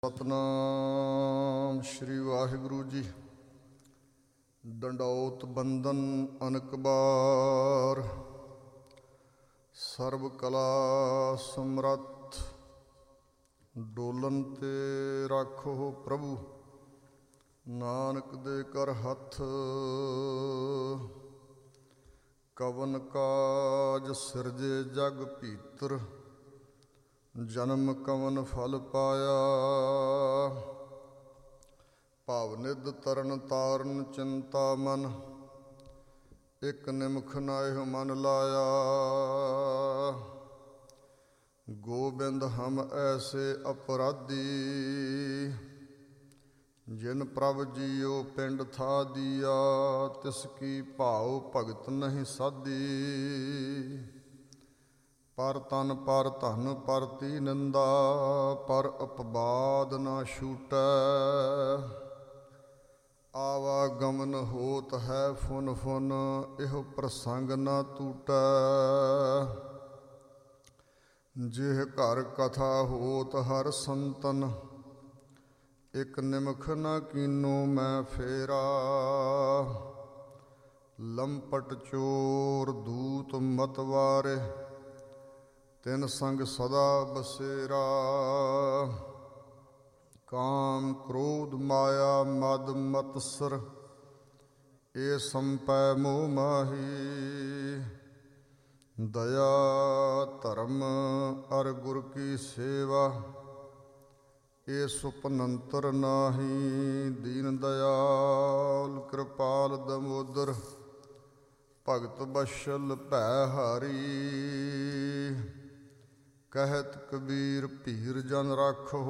ਸਤਨਾਮ ਸ਼੍ਰੀ ਵਾਹਿਗੁਰੂ ਜੀ। ਡੰਡੌਤ ਬੰਦਨ ਅਨਕ ਬਾਰ, ਸਰਬ ਕਲਾ ਸਮਰੱਥ। ਡੋਲਨ ਤੇ ਰਾਖੋ ਪ੍ਰਭੂ, ਨਾਨਕ ਦੇ ਕਰ ਹੱਥ। ਕਵਨ ਕਾਜ ਸਿਰਜੇ ਜਗ ਭੀਤਰ, ਜਨਮ ਕਵਨ ਫਲ ਪਾਇਆ। ਭਾਵ ਨਿਧ ਤਰਨ ਤਾਰਨ ਚਿੰਤਾ ਮਨ, ਇੱਕ ਨਿਮਖ ਨਾਹਿ ਮਨ ਲਾਇਆ। ਗੋਬਿੰਦ ਹਮ ਐਸੇ ਅਪਰਾਧੀ, ਜਿਨ ਪ੍ਰਭ ਜੀਓ ਪਿੰਡ ਥਾ ਦੀਆ। ਤਿਸ ਕੀ ਭਾਉ ਭਗਤ ਨਹੀਂ ਸਾਧੀ, ਪਰ ਤਨ ਪਰ ਧਨ ਪਰ ਤੀ ਨਿੰਦਾ। ਪਰ ਉਪਬਾਦ ਨਾ ਛੂਟੈ, ਆਵਾਗਮਨ ਹੋਤ ਹੈ ਫੁਨ ਫੁਨ। ਇਹੋ ਪ੍ਰਸੰਗ ਨਾ ਟੂਟੈ, ਜਿਹ ਘਰ ਕਥਾ ਹੋਤ ਹਰ ਸੰਤਨ। ਇੱਕ ਨਿਮਖ ਨਾ ਕੀਨੋ ਮੈਂ ਫੇਰਾ, ਲੰਪਟ ਚੋਰ ਦੂਤ ਮਤਵਾਰੇ। ਤਿਨ ਸੰਗ ਸਦਾ ਬਸੇਰਾ, ਕਾਮ ਕ੍ਰੋਧ ਮਾਇਆ ਮਦ ਮਤਸਰ। ਇਹ ਸੰਪੈ ਮੋਹ ਮਾਹੀ, ਦਇਆ ਧਰਮ ਅਰ ਗੁਰ ਕੀ ਸੇਵਾ। ਇਹ ਸੁਪਨੰਤਰ ਨਾਹੀ, ਦੀਨ ਦਇਆਲ ਕਿਰਪਾਲ ਦਮੋਦਰ। ਭਗਤ ਬਸ਼ਲ ਭੈ ਹਾਰੀ, ਕਹਿਤ ਕਬੀਰ ਭੀਰ ਜਨ ਰਾਖੋ।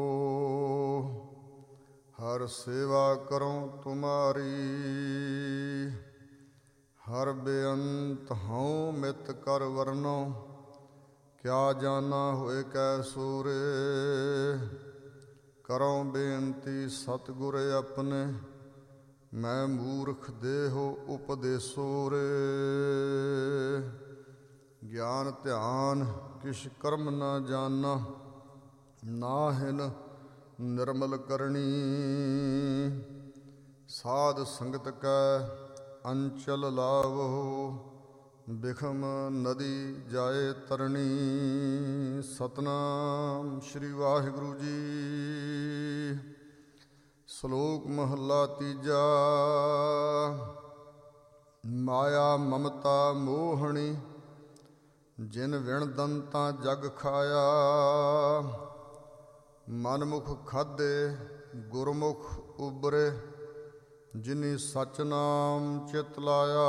ਹਰ ਸੇਵਾ ਕਰਉ ਤੁਮਾਰੀ, ਹਰ ਬੇਅੰਤ ਹਉ ਮਿਤ ਕਰ ਵਰਨੋ। ਕਿਆ ਜਾਨਾ ਹੋਏ ਕੈ ਸੂਰੇ, ਕਰਉ ਬੇਨਤੀ ਸਤਿਗੁਰ ਆਪਣੇ। ਮੈਂ ਮੂਰਖ ਦੇਹੋ ਉਪਦੇਸੋ ਰੇ, ਗਿਆਨ ਧਿਆਨ ਕਿਛ ਕਰਮ ਨਾ ਜਾਨਾ। ਨਾਹਿਨ ਨਿਰਮਲ ਕਰਨੀ, ਸਾਧ ਸੰਗਤ ਕੈ ਅੰਚਲ ਲਾਵੋ। ਬਿਖਮ ਨਦੀ ਜਾਏ ਤਰਣੀ, ਸਤਨਾਮ ਸ਼੍ਰੀ ਵਾਹਿਗੁਰੂ ਜੀ। ਸ਼ਲੋਕ ਮਹੱਲਾ ਤੀਜਾ। ਮਾਇਆ ਮਮਤਾ ਮੋਹਣੀ, ਜਿਨ ਵਿਣ ਦੰਤਾ ਜਗ ਖਾਇਆ। ਮਨਮੁਖ ਖਾਧੇ ਗੁਰਮੁਖ ਉਬਰੇ, ਜਿਨੀ ਸਚ ਨਾਮ ਚਿਤ ਲਾਇਆ।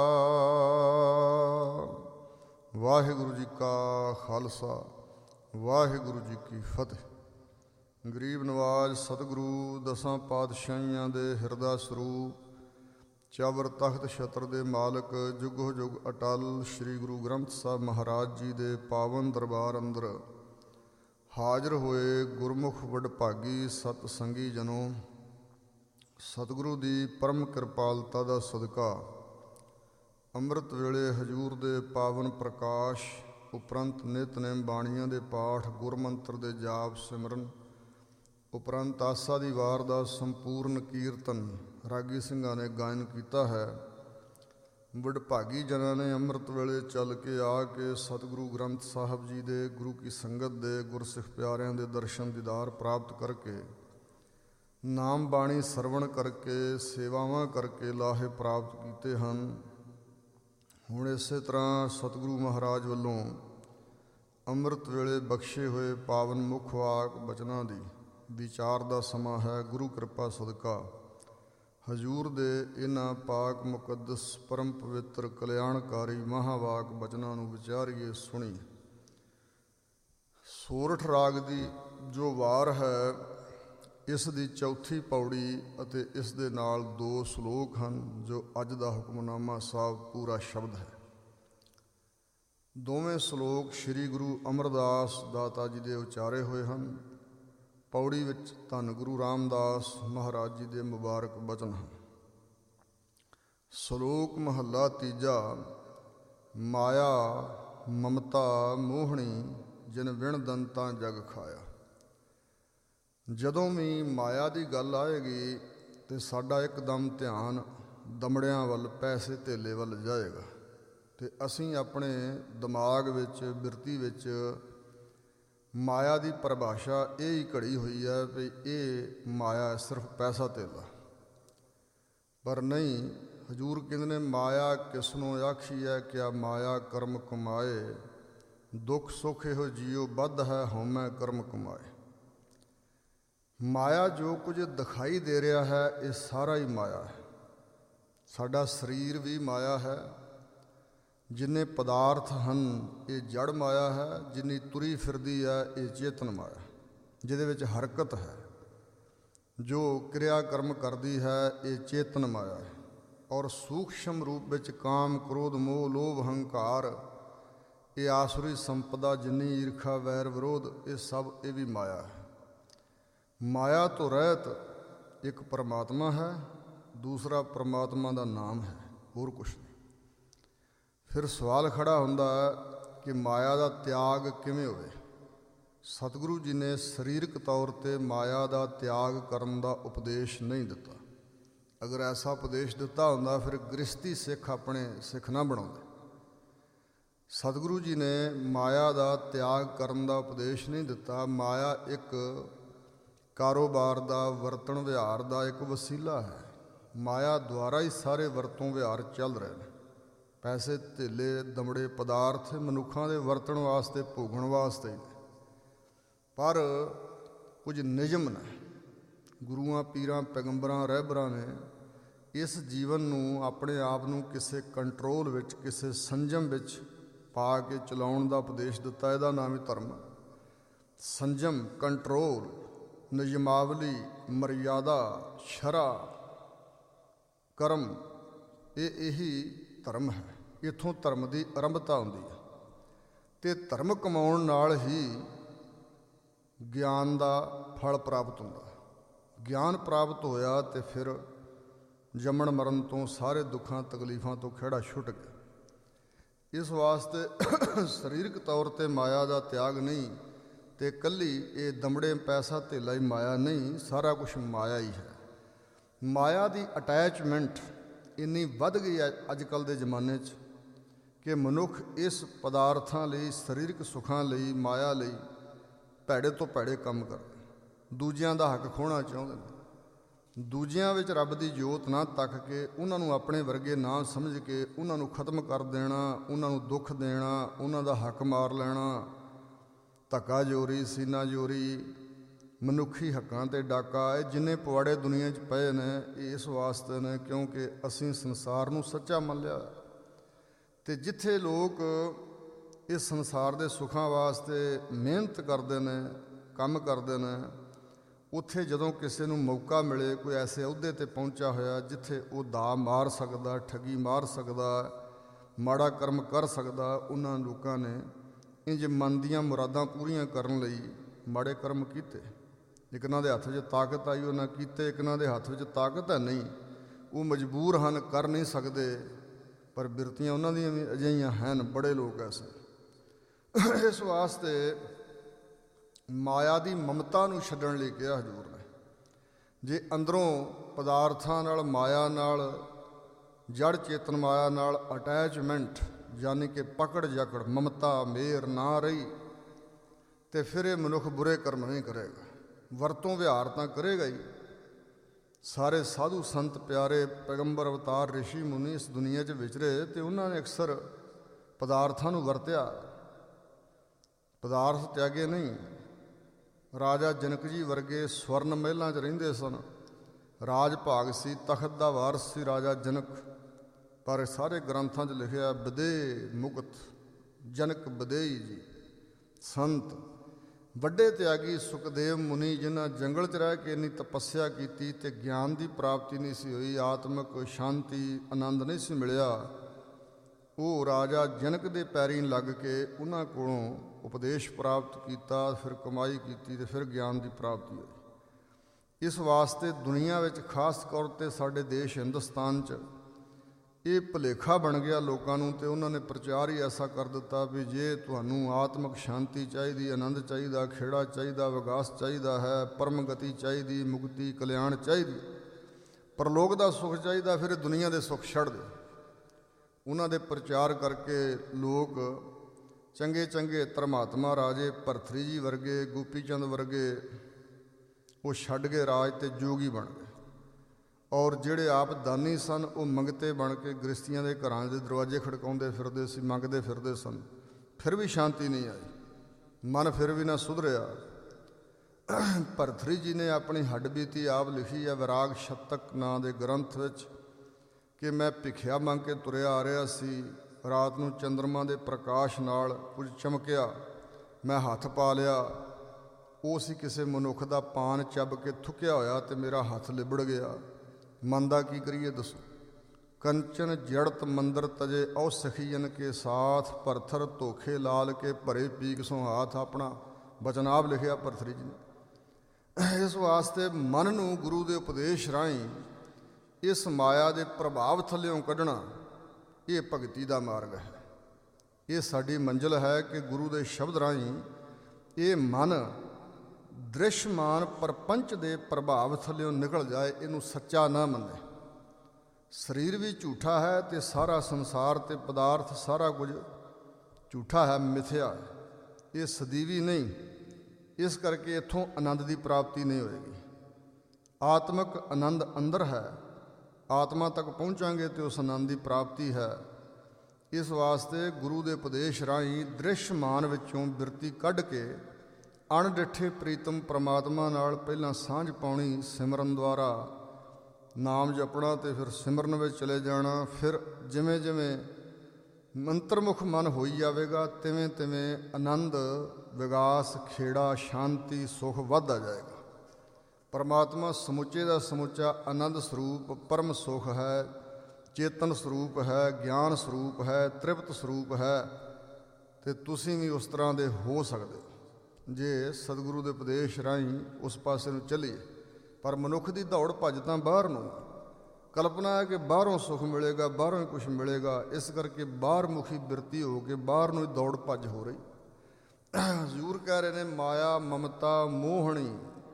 ਵਾਹਿਗੁਰੂ ਜੀ ਕਾ ਖਾਲਸਾ, ਵਾਹਿਗੁਰੂ ਜੀ ਕੀ ਫਤਿਹ। ਗਰੀਬ ਨਵਾਜ਼ ਸਤਿਗੁਰੂ ਦਸਾਂ ਪਾਤਸ਼ਾਹੀਆਂ ਦੇ ਹਿਰਦਾ ਸਰੂਪ, ਚਬਰ ਤਖਤ ਛਤਰ ਦੇ ਮਾਲਕ, ਜੁਗੋ ਜੁਗ ਅਟਲ ਸ੍ਰੀ ਗੁਰੂ ਗ੍ਰੰਥ ਸਾਹਿਬ ਮਹਾਰਾਜ ਜੀ ਦੇ ਪਾਵਨ ਦਰਬਾਰ ਅੰਦਰ ਹਾਜ਼ਰ ਹੋਏ ਗੁਰਮੁਖ ਵਡਭਾਗੀ ਸਤ ਸੰਗੀ ਜਨੋ। ਸਤਿਗੁਰੂ ਦੀ ਪਰਮ ਕਿਰਪਾਲਤਾ ਦਾ ਸਦਕਾ ਅੰਮ੍ਰਿਤ ਵੇਲੇ ਹਜ਼ੂਰ ਦੇ ਪਾਵਨ ਪ੍ਰਕਾਸ਼ ਉਪਰੰਤ ਨਿਤਨੇਮ ਬਾਣੀਆਂ ਦੇ ਪਾਠ, ਗੁਰਮੰਤਰ ਦੇ ਜਾਪ ਸਿਮਰਨ ਉਪਰੰਤ ਆਸਾ ਦੀ ਵਾਰ ਦਾ ਸੰਪੂਰਨ ਕੀਰਤਨ ਰਾਗੀ ਸਿੰਘਾਂ ਨੇ ਗਾਇਨ ਕੀਤਾ ਹੈ। ਵਡਭਾਗੀ ਜਨਾਂ ਨੇ ਅੰਮ੍ਰਿਤ ਵੇਲੇ ਚੱਲ ਕੇ ਆ ਕੇ ਸਤਿਗੁਰੂ ਗ੍ਰੰਥ ਸਾਹਿਬ ਜੀ ਦੇ, ਗੁਰੂ ਕੀ ਸੰਗਤ ਦੇ, ਗੁਰਸਿੱਖ ਪਿਆਰਿਆਂ ਦੇ ਦਰਸ਼ਨ ਦੀਦਾਰ ਪ੍ਰਾਪਤ ਕਰਕੇ, ਨਾਮ ਬਾਣੀ ਸਰਵਣ ਕਰਕੇ, ਸੇਵਾਵਾਂ ਕਰਕੇ ਲਾਹੇ ਪ੍ਰਾਪਤ ਕੀਤੇ ਹਨ। ਹੁਣ ਇਸੇ ਤਰ੍ਹਾਂ ਸਤਿਗੁਰੂ ਮਹਾਰਾਜ ਵੱਲੋਂ ਅੰਮ੍ਰਿਤ ਵੇਲੇ ਬਖਸ਼ੇ ਹੋਏ ਪਾਵਨ ਮੁੱਖ ਵਾਕ ਬਚਨਾਂ ਦੀ ਵਿਚਾਰ ਦਾ ਸਮਾਂ ਹੈ। ਗੁਰੂ ਕਿਰਪਾ ਸਦਕਾ ਹਜ਼ੂਰ ਦੇ ਇਹਨਾਂ ਪਾਕ ਮੁਕੱਦਸ ਪਰਮ ਪਵਿੱਤਰ ਕਲਿਆਣਕਾਰੀ ਮਹਾਵਾਕ ਬਚਨਾਂ ਨੂੰ ਵਿਚਾਰੀਏ, ਸੁਣੀਏ। ਸੋਰਠ ਰਾਗ ਦੀ ਜੋ ਵਾਰ ਹੈ, ਇਸ ਦੀ ਚੌਥੀ ਪੌੜੀ ਅਤੇ ਇਸ ਦੇ ਨਾਲ 2 ਸਲੋਕ ਹਨ, ਜੋ ਅੱਜ ਦਾ ਹੁਕਮਨਾਮਾ ਸਾਹਿਬ ਪੂਰਾ ਸ਼ਬਦ ਹੈ। ਦੋਵੇਂ ਸਲੋਕ ਸ੍ਰੀ ਗੁਰੂ ਅਮਰਦਾਸ ਦਾਤਾ ਜੀ ਦੇ ਉਚਾਰੇ ਹੋਏ ਹਨ। ਪੌੜੀ ਵਿੱਚ ਧੰਨ ਗੁਰੂ ਰਾਮਦਾਸ ਮਹਾਰਾਜ ਜੀ ਦੇ ਮੁਬਾਰਕ ਬਚਨ ਹਨ। ਸ਼ਲੋਕ ਮਹੱਲਾ ਤੀਜਾ। ਮਾਇਆ ਮਮਤਾ ਮੋਹਣੀ, ਜਿਨ ਵਿਣ ਦੰਤਾ ਜਗ ਖਾਇਆ। ਜਦੋਂ ਵੀ ਮਾਇਆ ਦੀ ਗੱਲ ਆਏਗੀ ਤੇ ਸਾਡਾ ਇੱਕਦਮ ਧਿਆਨ ਦਮੜਿਆਂ ਵੱਲ, ਪੈਸੇ ਧੇਲੇ ਵੱਲ ਜਾਏਗਾ। ਤੇ ਅਸੀਂ ਆਪਣੇ ਦਿਮਾਗ ਵਿੱਚ, ਬਿਰਤੀ ਵਿੱਚ ਮਾਇਆ ਦੀ ਪਰਿਭਾਸ਼ਾ ਇਹ ਹੀ ਘੜੀ ਹੋਈ ਹੈ ਵੀ ਇਹ ਮਾਇਆ ਸਿਰਫ ਪੈਸਾ ਧੇਲਾ। ਪਰ ਨਹੀਂ, ਹਜ਼ੂਰ ਕਹਿੰਦੇ ਨੇ ਮਾਇਆ ਕਿਸ ਨੂੰ ਆਖੀ ਹੈ, ਕਿਆ ਮਾਇਆ ਕਰਮ ਕਮਾਏ, ਦੁੱਖ ਸੁੱਖ ਇਹੋ ਜੀਓ ਬੱਧ ਹੈ ਹਉਮੈ ਕਰਮ ਕਮਾਏ। ਮਾਇਆ ਜੋ ਕੁਝ ਦਿਖਾਈ ਦੇ ਰਿਹਾ ਹੈ ਇਹ ਸਾਰਾ ਹੀ ਮਾਇਆ ਹੈ। ਸਾਡਾ ਸਰੀਰ ਵੀ ਮਾਇਆ ਹੈ, ਜਿੰਨੇ ਪਦਾਰਥ ਹਨ ਇਹ ਜੜ ਮਾਇਆ ਹੈ, ਜਿੰਨੀ ਤੁਰੀ ਫਿਰਦੀ ਹੈ ਇਹ ਚੇਤਨ ਮਾਇਆ, ਜਿਹਦੇ ਵਿੱਚ ਹਰਕਤ ਹੈ, ਜੋ ਕਿਰਿਆ ਕਰਮ ਕਰਦੀ ਹੈ ਇਹ ਚੇਤਨ ਮਾਇਆ ਹੈ। ਔਰ ਸੂਖਸ਼ਮ ਰੂਪ ਵਿੱਚ ਕਾਮ, ਕ੍ਰੋਧ, ਮੋਹ, ਲੋਭ, ਹੰਕਾਰ, ਇਹ ਆਸੁਰੀ ਸੰਪਦਾ, ਜਿੰਨੀ ਈਰਖਾ, ਵੈਰ, ਵਿਰੋਧ, ਇਹ ਸਭ ਇਹ ਵੀ ਮਾਇਆ ਹੈ। ਮਾਇਆ ਤੋਂ ਰਹਿਤ ਇੱਕ ਪਰਮਾਤਮਾ ਹੈ, ਦੂਸਰਾ ਪਰਮਾਤਮਾ ਦਾ ਨਾਮ ਹੈ, ਹੋਰ ਕੁਛ ਨਹੀਂ। ਫਿਰ ਸਵਾਲ ਖੜਾ ਹੁੰਦਾ ਹੈ ਕਿ ਮਾਇਆ ਦਾ ਤਿਆਗ ਕਿਵੇਂ ਹੋਵੇ। ਸਤਿਗੁਰੂ ਜੀ ਨੇ ਸਰੀਰਕ ਤੌਰ 'ਤੇ ਮਾਇਆ ਦਾ ਤਿਆਗ ਕਰਨ ਦਾ ਉਪਦੇਸ਼ ਨਹੀਂ ਦਿੱਤਾ। ਅਗਰ ਐਸਾ ਉਪਦੇਸ਼ ਦਿੱਤਾ ਹੁੰਦਾ ਫਿਰ ਗ੍ਰਸਤੀ ਸਿੱਖ ਆਪਣੇ ਸਿੱਖ ਨਾ ਬਣਾਉਂਦੇ। ਸਤਿਗੁਰੂ ਜੀ ਨੇ ਮਾਇਆ ਦਾ ਤਿਆਗ ਕਰਨ ਦਾ ਉਪਦੇਸ਼ ਨਹੀਂ ਦਿੱਤਾ। ਮਾਇਆ ਇੱਕ ਕਾਰੋਬਾਰ ਦਾ, ਵਰਤਣ ਵਿਹਾਰ ਦਾ ਇੱਕ ਵਸੀਲਾ ਹੈ। ਮਾਇਆ ਦੁਆਰਾ ਹੀ ਸਾਰੇ ਵਰਤੋਂ ਵਿਹਾਰ ਚੱਲ ਰਹੇ ਨੇ। ਪੈਸੇ ਧੇਲੇ, ਦਮੜੇ, ਪਦਾਰਥ ਮਨੁੱਖਾਂ ਦੇ ਵਰਤਣ ਵਾਸਤੇ, ਭੋਗਣ ਵਾਸਤੇ ਹੀ ਨੇ। ਪਰ ਕੁਝ ਨਿਯਮ ਨੇ, ਗੁਰੂਆਂ, ਪੀਰਾਂ, ਪੈਗੰਬਰਾਂ, ਰਹਿਬਰਾਂ ਨੇ ਇਸ ਜੀਵਨ ਨੂੰ, ਆਪਣੇ ਆਪ ਨੂੰ ਕਿਸੇ ਕੰਟਰੋਲ ਵਿੱਚ, ਕਿਸੇ ਸੰਜਮ ਵਿੱਚ ਪਾ ਕੇ ਚਲਾਉਣ ਦਾ ਉਪਦੇਸ਼ ਦਿੱਤਾ। ਇਹਦਾ ਨਾਮ ਹੀ ਧਰਮ। ਸੰਜਮ, ਕੰਟਰੋਲ, ਨਿਯਮਾਵਲੀ, ਮਰਿਆਦਾ, ਸ਼ਰ੍ਹਾ, ਕਰਮ, ਇਹੀ ਧਰਮ ਹੈ। ਇੱਥੋਂ ਧਰਮ ਦੀ ਆਰੰਭਤਾ ਹੁੰਦੀ ਹੈ। ਅਤੇ ਧਰਮ ਕਮਾਉਣ ਨਾਲ ਹੀ ਗਿਆਨ ਦਾ ਫਲ ਪ੍ਰਾਪਤ ਹੁੰਦਾ। ਗਿਆਨ ਪ੍ਰਾਪਤ ਹੋਇਆ ਅਤੇ ਫਿਰ ਜੰਮਣ ਮਰਨ ਤੋਂ, ਸਾਰੇ ਦੁੱਖਾਂ ਤਕਲੀਫਾਂ ਤੋਂ ਖਹਿੜਾ ਛੁੱਟ ਗਿਆ। ਇਸ ਵਾਸਤੇ ਸਰੀਰਕ ਤੌਰ 'ਤੇ ਮਾਇਆ ਦਾ ਤਿਆਗ ਨਹੀਂ, ਅਤੇ ਇਕੱਲੀ ਇਹ ਦਮੜੇ, ਪੈਸਾ ਧੇਲਾ ਹੀ ਮਾਇਆ ਨਹੀਂ, ਸਾਰਾ ਕੁਛ ਮਾਇਆ ਹੀ ਹੈ। ਮਾਇਆ ਦੀ ਅਟੈਚਮੈਂਟ ਇੰਨੀ ਵੱਧ ਗਈ ਹੈ ਅੱਜ ਕੱਲ੍ਹ ਦੇ ਜ਼ਮਾਨੇ 'ਚ ਕਿ ਮਨੁੱਖ ਇਸ ਪਦਾਰਥਾਂ ਲਈ, ਸਰੀਰਕ ਸੁੱਖਾਂ ਲਈ, ਮਾਇਆ ਲਈ ਭੈੜੇ ਤੋਂ ਭੈੜੇ ਕੰਮ ਕਰਦੇ। ਦੂਜਿਆਂ ਦਾ ਹੱਕ ਖੋਹਣਾ ਚਾਹੁੰਦੇ ਨੇ। ਦੂਜਿਆਂ ਵਿੱਚ ਰੱਬ ਦੀ ਜੋਤ ਨਾ ਤੱਕ ਕੇ, ਉਹਨਾਂ ਨੂੰ ਆਪਣੇ ਵਰਗੇ ਨਾ ਸਮਝ ਕੇ ਉਹਨਾਂ ਨੂੰ ਖਤਮ ਕਰ ਦੇਣਾ, ਉਹਨਾਂ ਨੂੰ ਦੁੱਖ ਦੇਣਾ, ਉਹਨਾਂ ਦਾ ਹੱਕ ਮਾਰ ਲੈਣਾ, ਧੱਕਾ ਜੋਰੀ, ਸੀਨਾ ਜੋਰੀ, ਮਨੁੱਖੀ ਹੱਕਾਂ 'ਤੇ ਡਾਕਾ, ਇਹ ਜਿੰਨੇ ਪਵਾੜੇ ਦੁਨੀਆ 'ਚ ਪਏ ਨੇ ਇਹ ਇਸ ਵਾਸਤੇ ਨੇ ਕਿਉਂਕਿ ਅਸੀਂ ਸੰਸਾਰ ਨੂੰ ਸੱਚਾ ਮੰਨ ਲਿਆ। ਅਤੇ ਜਿੱਥੇ ਲੋਕ ਇਸ ਸੰਸਾਰ ਦੇ ਸੁੱਖਾਂ ਵਾਸਤੇ ਮਿਹਨਤ ਕਰਦੇ ਨੇ, ਕੰਮ ਕਰਦੇ ਨੇ, ਉੱਥੇ ਜਦੋਂ ਕਿਸੇ ਨੂੰ ਮੌਕਾ ਮਿਲੇ, ਕੋਈ ਐਸੇ ਅਹੁਦੇ 'ਤੇ ਪਹੁੰਚਾ ਹੋਇਆ ਜਿੱਥੇ ਉਹ ਦਾ ਮਾਰ ਸਕਦਾ, ਠੱਗੀ ਮਾਰ ਸਕਦਾ, ਮਾੜਾ ਕਰਮ ਕਰ ਸਕਦਾ, ਉਹਨਾਂ ਲੋਕਾਂ ਨੇ ਇੰਝ ਮਨ ਦੀਆਂ ਮੁਰਾਦਾਂ ਪੂਰੀਆਂ ਕਰਨ ਲਈ ਮਾੜੇ ਕਰਮ ਕੀਤੇ। ਇਕਨਾਂ ਦੇ ਹੱਥ 'ਚ ਤਾਕਤ ਆਈ, ਉਹਨਾਂ ਕੀਤੇ। ਇਕਨਾਂ ਦੇ ਹੱਥ ਵਿੱਚ ਤਾਕਤ ਹੈ ਨਹੀਂ, ਉਹ ਮਜਬੂਰ ਹਨ, ਕਰ ਨਹੀਂ ਸਕਦੇ, ਪਰ ਬਿਰਤੀਆਂ ਉਹਨਾਂ ਦੀਆਂ ਵੀ ਅਜਿਹੀਆਂ ਹਨ, ਬੜੇ ਲੋਕ ਐਸੇ। ਇਸ ਵਾਸਤੇ ਮਾਇਆ ਦੀ ਮਮਤਾ ਨੂੰ ਛੱਡਣ ਲਈ ਕਿਹਾ ਹਜ਼ੂਰ ਨੇ। ਜੇ ਅੰਦਰੋਂ ਪਦਾਰਥਾਂ ਨਾਲ, ਮਾਇਆ ਨਾਲ, ਜੜ ਚੇਤਨ ਮਾਇਆ ਨਾਲ ਅਟੈਚਮੈਂਟ, ਯਾਨੀ ਕਿ ਪਕੜ ਜਕੜ, ਮਮਤਾ, ਮੇਰ ਨਾ ਰਹੀ, ਅਤੇ ਫਿਰ ਇਹ ਮਨੁੱਖ ਬੁਰੇ ਕਰਮ ਨਹੀਂ ਕਰੇਗਾ। ਵਰਤੋਂ ਵਿਹਾਰ ਤਾਂ ਕਰੇਗਾ ਹੀ। ਸਾਰੇ ਸਾਧੂ ਸੰਤ ਪਿਆਰੇ, ਪੈਗੰਬਰ, ਅਵਤਾਰ, ਰਿਸ਼ੀ ਮੁਨੀ ਇਸ ਦੁਨੀਆ 'ਚ ਵਿਚਰੇ ਅਤੇ ਉਹਨਾਂ ਨੇ ਅਕਸਰ ਪਦਾਰਥਾਂ ਨੂੰ ਵਰਤਿਆ, ਪਦਾਰਥ ਤਿਆਗੇ ਨਹੀਂ। ਰਾਜਾ ਜਨਕ ਜੀ ਵਰਗੇ ਸਵਰਨ ਮਹਿਲਾਂ 'ਚ ਰਹਿੰਦੇ ਸਨ, ਰਾਜ ਭਾਗ ਸੀ, ਤਖਤ ਦਾ ਵਾਰਸ ਸੀ ਰਾਜਾ ਜਨਕ। ਪਰ ਸਾਰੇ ਗ੍ਰੰਥਾਂ 'ਚ ਲਿਖਿਆ ਵਿਦੇ ਮੁਕਤ ਜਨਕ ਵਿਦੇਈ ਜੀ। ਸੰਤ ਵੱਡੇ ਤਿਆਗੀ ਸੁਖਦੇਵ ਮੁਨੀ, ਜਿਨ੍ਹਾਂ ਜੰਗਲ 'ਚ ਰਹਿ ਕੇ ਇੰਨੀ ਤਪੱਸਿਆ ਕੀਤੀ ਅਤੇ ਗਿਆਨ ਦੀ ਪ੍ਰਾਪਤੀ ਨਹੀਂ ਸੀ ਹੋਈ, ਆਤਮਿਕ ਸ਼ਾਂਤੀ, ਆਨੰਦ ਨਹੀਂ ਸੀ ਮਿਲਿਆ, ਉਹ ਰਾਜਾ ਜਨਕ ਦੇ ਪੈਰੀਂ ਲੱਗ ਕੇ ਉਹਨਾਂ ਕੋਲੋਂ ਉਪਦੇਸ਼ ਪ੍ਰਾਪਤ ਕੀਤਾ, ਫਿਰ ਕਮਾਈ ਕੀਤੀ ਅਤੇ ਫਿਰ ਗਿਆਨ ਦੀ ਪ੍ਰਾਪਤੀ ਹੋਈ। ਇਸ ਵਾਸਤੇ ਦੁਨੀਆ ਵਿੱਚ ਖਾਸ ਤੌਰ 'ਤੇ ਸਾਡੇ ਦੇਸ਼ ਹਿੰਦੁਸਤਾਨ 'ਚ ਇਹ ਭੁਲੇਖਾ ਬਣ ਗਿਆ ਲੋਕਾਂ ਨੂੰ, ਅਤੇ ਉਹਨਾਂ ਨੇ ਪ੍ਰਚਾਰ ਹੀ ਐਸਾ ਕਰ ਦਿੱਤਾ ਵੀ ਜੇ ਤੁਹਾਨੂੰ ਆਤਮਿਕ ਸ਼ਾਂਤੀ ਚਾਹੀਦੀ, ਆਨੰਦ ਚਾਹੀਦਾ, ਖੇੜਾ ਚਾਹੀਦਾ, ਵਿਕਾਸ ਚਾਹੀਦਾ ਹੈ, ਪਰਮ ਗਤੀ ਚਾਹੀਦੀ, ਮੁਕਤੀ, ਕਲਿਆਣ ਚਾਹੀਦੀ, ਪਰਲੋਕ ਦਾ ਸੁੱਖ ਚਾਹੀਦਾ, ਫਿਰ ਇਹ ਦੁਨੀਆ ਦੇ ਸੁੱਖ ਛੱਡ ਦਿਓ। ਉਹਨਾਂ ਦੇ ਪ੍ਰਚਾਰ ਕਰਕੇ ਲੋਕ ਚੰਗੇ ਚੰਗੇ ਧਰਮਾਤਮਾ ਰਾਜੇ ਭਰਤਰੀ ਜੀ ਵਰਗੇ, ਗੋਪੀ ਚੰਦ ਵਰਗੇ, ਉਹ ਛੱਡ ਕੇ ਰਾਜ ਅਤੇ ਜੋਗੀ ਬਣ ਗਏ। ਔਰ ਜਿਹੜੇ ਆਪ ਦਾਨੀ ਸਨ ਉਹ ਮੰਗਤੇ ਬਣ ਕੇ ਗ੍ਰਸਤੀਆਂ ਦੇ ਘਰਾਂ ਦੇ ਦਰਵਾਜ਼ੇ ਖੜਕਾਉਂਦੇ ਫਿਰਦੇ ਸੀ, ਮੰਗਦੇ ਫਿਰਦੇ ਸਨ। ਫਿਰ ਵੀ ਸ਼ਾਂਤੀ ਨਹੀਂ ਆਈ, ਮਨ ਫਿਰ ਵੀ ਨਾ ਸੁਧਰਿਆ। ਭਰਤਰੀ ਜੀ ਨੇ ਆਪਣੀ ਹੱਡਬੀਤੀ ਆਪ ਲਿਖੀ ਹੈ ਵਿਰਾਗ ਸ਼ਤਕ ਨਾਂ ਦੇ ਗ੍ਰੰਥ ਵਿੱਚ ਕਿ ਮੈਂ ਭਿਖਿਆ ਮੰਗ ਕੇ ਤੁਰਿਆ ਆ ਰਿਹਾ ਸੀ, ਰਾਤ ਨੂੰ ਚੰਦਰਮਾ ਦੇ ਪ੍ਰਕਾਸ਼ ਨਾਲ ਕੁਝ ਚਮਕਿਆ, ਮੈਂ ਹੱਥ ਪਾ ਲਿਆ, ਉਹ ਸੀ ਕਿਸੇ ਮਨੁੱਖ ਦਾ ਪਾਨ ਚੱਬ ਕੇ ਥੁੱਕਿਆ ਹੋਇਆ ਅਤੇ ਮੇਰਾ ਹੱਥ ਲਿਬੜ ਗਿਆ। ਮਨ ਦਾ ਕੀ ਕਰੀਏ ਦੱਸੋ। ਕੰਚਨ ਜੜਤ ਮੰਦਰ ਤਜੇ ਔ ਸਖੀਜਨ ਕੇ ਸਾਥ, ਭਰਥਰ ਧੋਖੇ ਲਾਲ ਕੇ ਭਰੇ ਪੀਕ ਸੋ ਹਾਥ। ਆਪਣਾ ਬਚਨ ਆਪ ਲਿਖਿਆ ਭਰਤਰੀ ਜੀ ਨੇ। ਇਸ ਵਾਸਤੇ ਮਨ ਨੂੰ ਗੁਰੂ ਦੇ ਉਪਦੇਸ਼ ਰਾਹੀਂ ਇਸ ਮਾਇਆ ਦੇ ਪ੍ਰਭਾਵ ਥੱਲਿਓਂ ਕੱਢਣਾ, ਇਹ ਭਗਤੀ ਦਾ ਮਾਰਗ ਹੈ। ਇਹ ਸਾਡੀ ਮੰਜ਼ਿਲ ਹੈ ਕਿ ਗੁਰੂ ਦੇ ਸ਼ਬਦ ਰਾਹੀਂ ਇਹ ਮਨ ਦ੍ਰਿਸ਼ਮਾਨ ਪ੍ਰਪੰਚ ਦੇ ਪ੍ਰਭਾਵ ਥੱਲਿਓਂ ਨਿਕਲ ਜਾਏ, ਇਹਨੂੰ ਸੱਚਾ ਨਾ ਮੰਨੇ। ਸਰੀਰ ਵੀ ਝੂਠਾ ਹੈ ਅਤੇ ਸਾਰਾ ਸੰਸਾਰ ਅਤੇ ਪਦਾਰਥ ਸਾਰਾ ਕੁਝ ਝੂਠਾ ਹੈ, ਮਿਥਿਆ ਹੈ, ਇਹ ਸਦੀਵੀ ਨਹੀਂ। ਇਸ ਕਰਕੇ ਇੱਥੋਂ ਆਨੰਦ ਦੀ ਪ੍ਰਾਪਤੀ ਨਹੀਂ ਹੋਏਗੀ। ਆਤਮਿਕ ਆਨੰਦ ਅੰਦਰ ਹੈ, ਆਤਮਾ ਤੱਕ ਪਹੁੰਚਾਂਗੇ ਅਤੇ ਉਸ ਆਨੰਦ ਦੀ ਪ੍ਰਾਪਤੀ ਹੈ। ਇਸ ਵਾਸਤੇ ਗੁਰੂ ਦੇ ਉਪਦੇਸ਼ ਰਾਹੀਂ ਦ੍ਰਿਸ਼ਮਾਨ ਵਿੱਚੋਂ ਬਿਰਤੀ ਕੱਢ ਕੇ ਅਣਡਿੱਠੇ ਪ੍ਰੀਤਮ ਪ੍ਰਮਾਤਮਾ ਨਾਲ ਪਹਿਲਾਂ ਸਾਂਝ ਪਾਉਣੀ, ਸਿਮਰਨ ਦੁਆਰਾ ਨਾਮ ਜਪਣਾ ਅਤੇ ਫਿਰ ਸਿਮਰਨ ਵਿੱਚ ਚਲੇ ਜਾਣਾ। ਫਿਰ ਜਿਵੇਂ ਜਿਵੇਂ ਮੰਤਰਮੁਖ ਮਨ ਹੋਈ ਜਾਵੇਗਾ ਤਿਵੇਂ ਤਿਵੇਂ ਆਨੰਦ, ਵਿਕਾਸ, ਖੇੜਾ, ਸ਼ਾਂਤੀ, ਸੁਖ ਵੱਧਦਾ ਜਾਏਗਾ। ਪਰਮਾਤਮਾ ਸਮੁੱਚੇ ਦਾ ਸਮੁੱਚਾ ਆਨੰਦ ਸਰੂਪ, ਪਰਮ ਸੁਖ ਹੈ, ਚੇਤਨ ਸਰੂਪ ਹੈ, ਗਿਆਨ ਸਰੂਪ ਹੈ, ਤ੍ਰਿਪਤ ਸਰੂਪ ਹੈ, ਅਤੇ ਤੁਸੀਂ ਵੀ ਉਸ ਤਰ੍ਹਾਂ ਦੇ ਹੋ ਸਕਦੇ ਜੇ ਸਤਿਗੁਰੂ ਦੇ ਉਪਦੇਸ਼ ਰਾਹੀਂ ਉਸ ਪਾਸੇ ਨੂੰ ਚੱਲੀਏ। ਪਰ ਮਨੁੱਖ ਦੀ ਦੌੜ ਭੱਜ ਤਾਂ ਬਾਹਰ ਨੂੰ, ਕਲਪਨਾ ਹੈ ਕਿ ਬਾਹਰੋਂ ਸੁੱਖ ਮਿਲੇਗਾ, ਬਾਹਰੋਂ ਹੀ ਕੁਛ ਮਿਲੇਗਾ, ਇਸ ਕਰਕੇ ਬਾਹਰ ਮੁਖੀ ਬਿਰਤੀ ਹੋ ਕੇ ਬਾਹਰ ਨੂੰ ਹੀ ਦੌੜ ਭੱਜ ਹੋ ਰਹੀ। ਹਜ਼ੂਰ ਕਹਿ ਰਹੇ ਨੇ ਮਾਇਆ ਮਮਤਾ ਮੋਹਣੀ,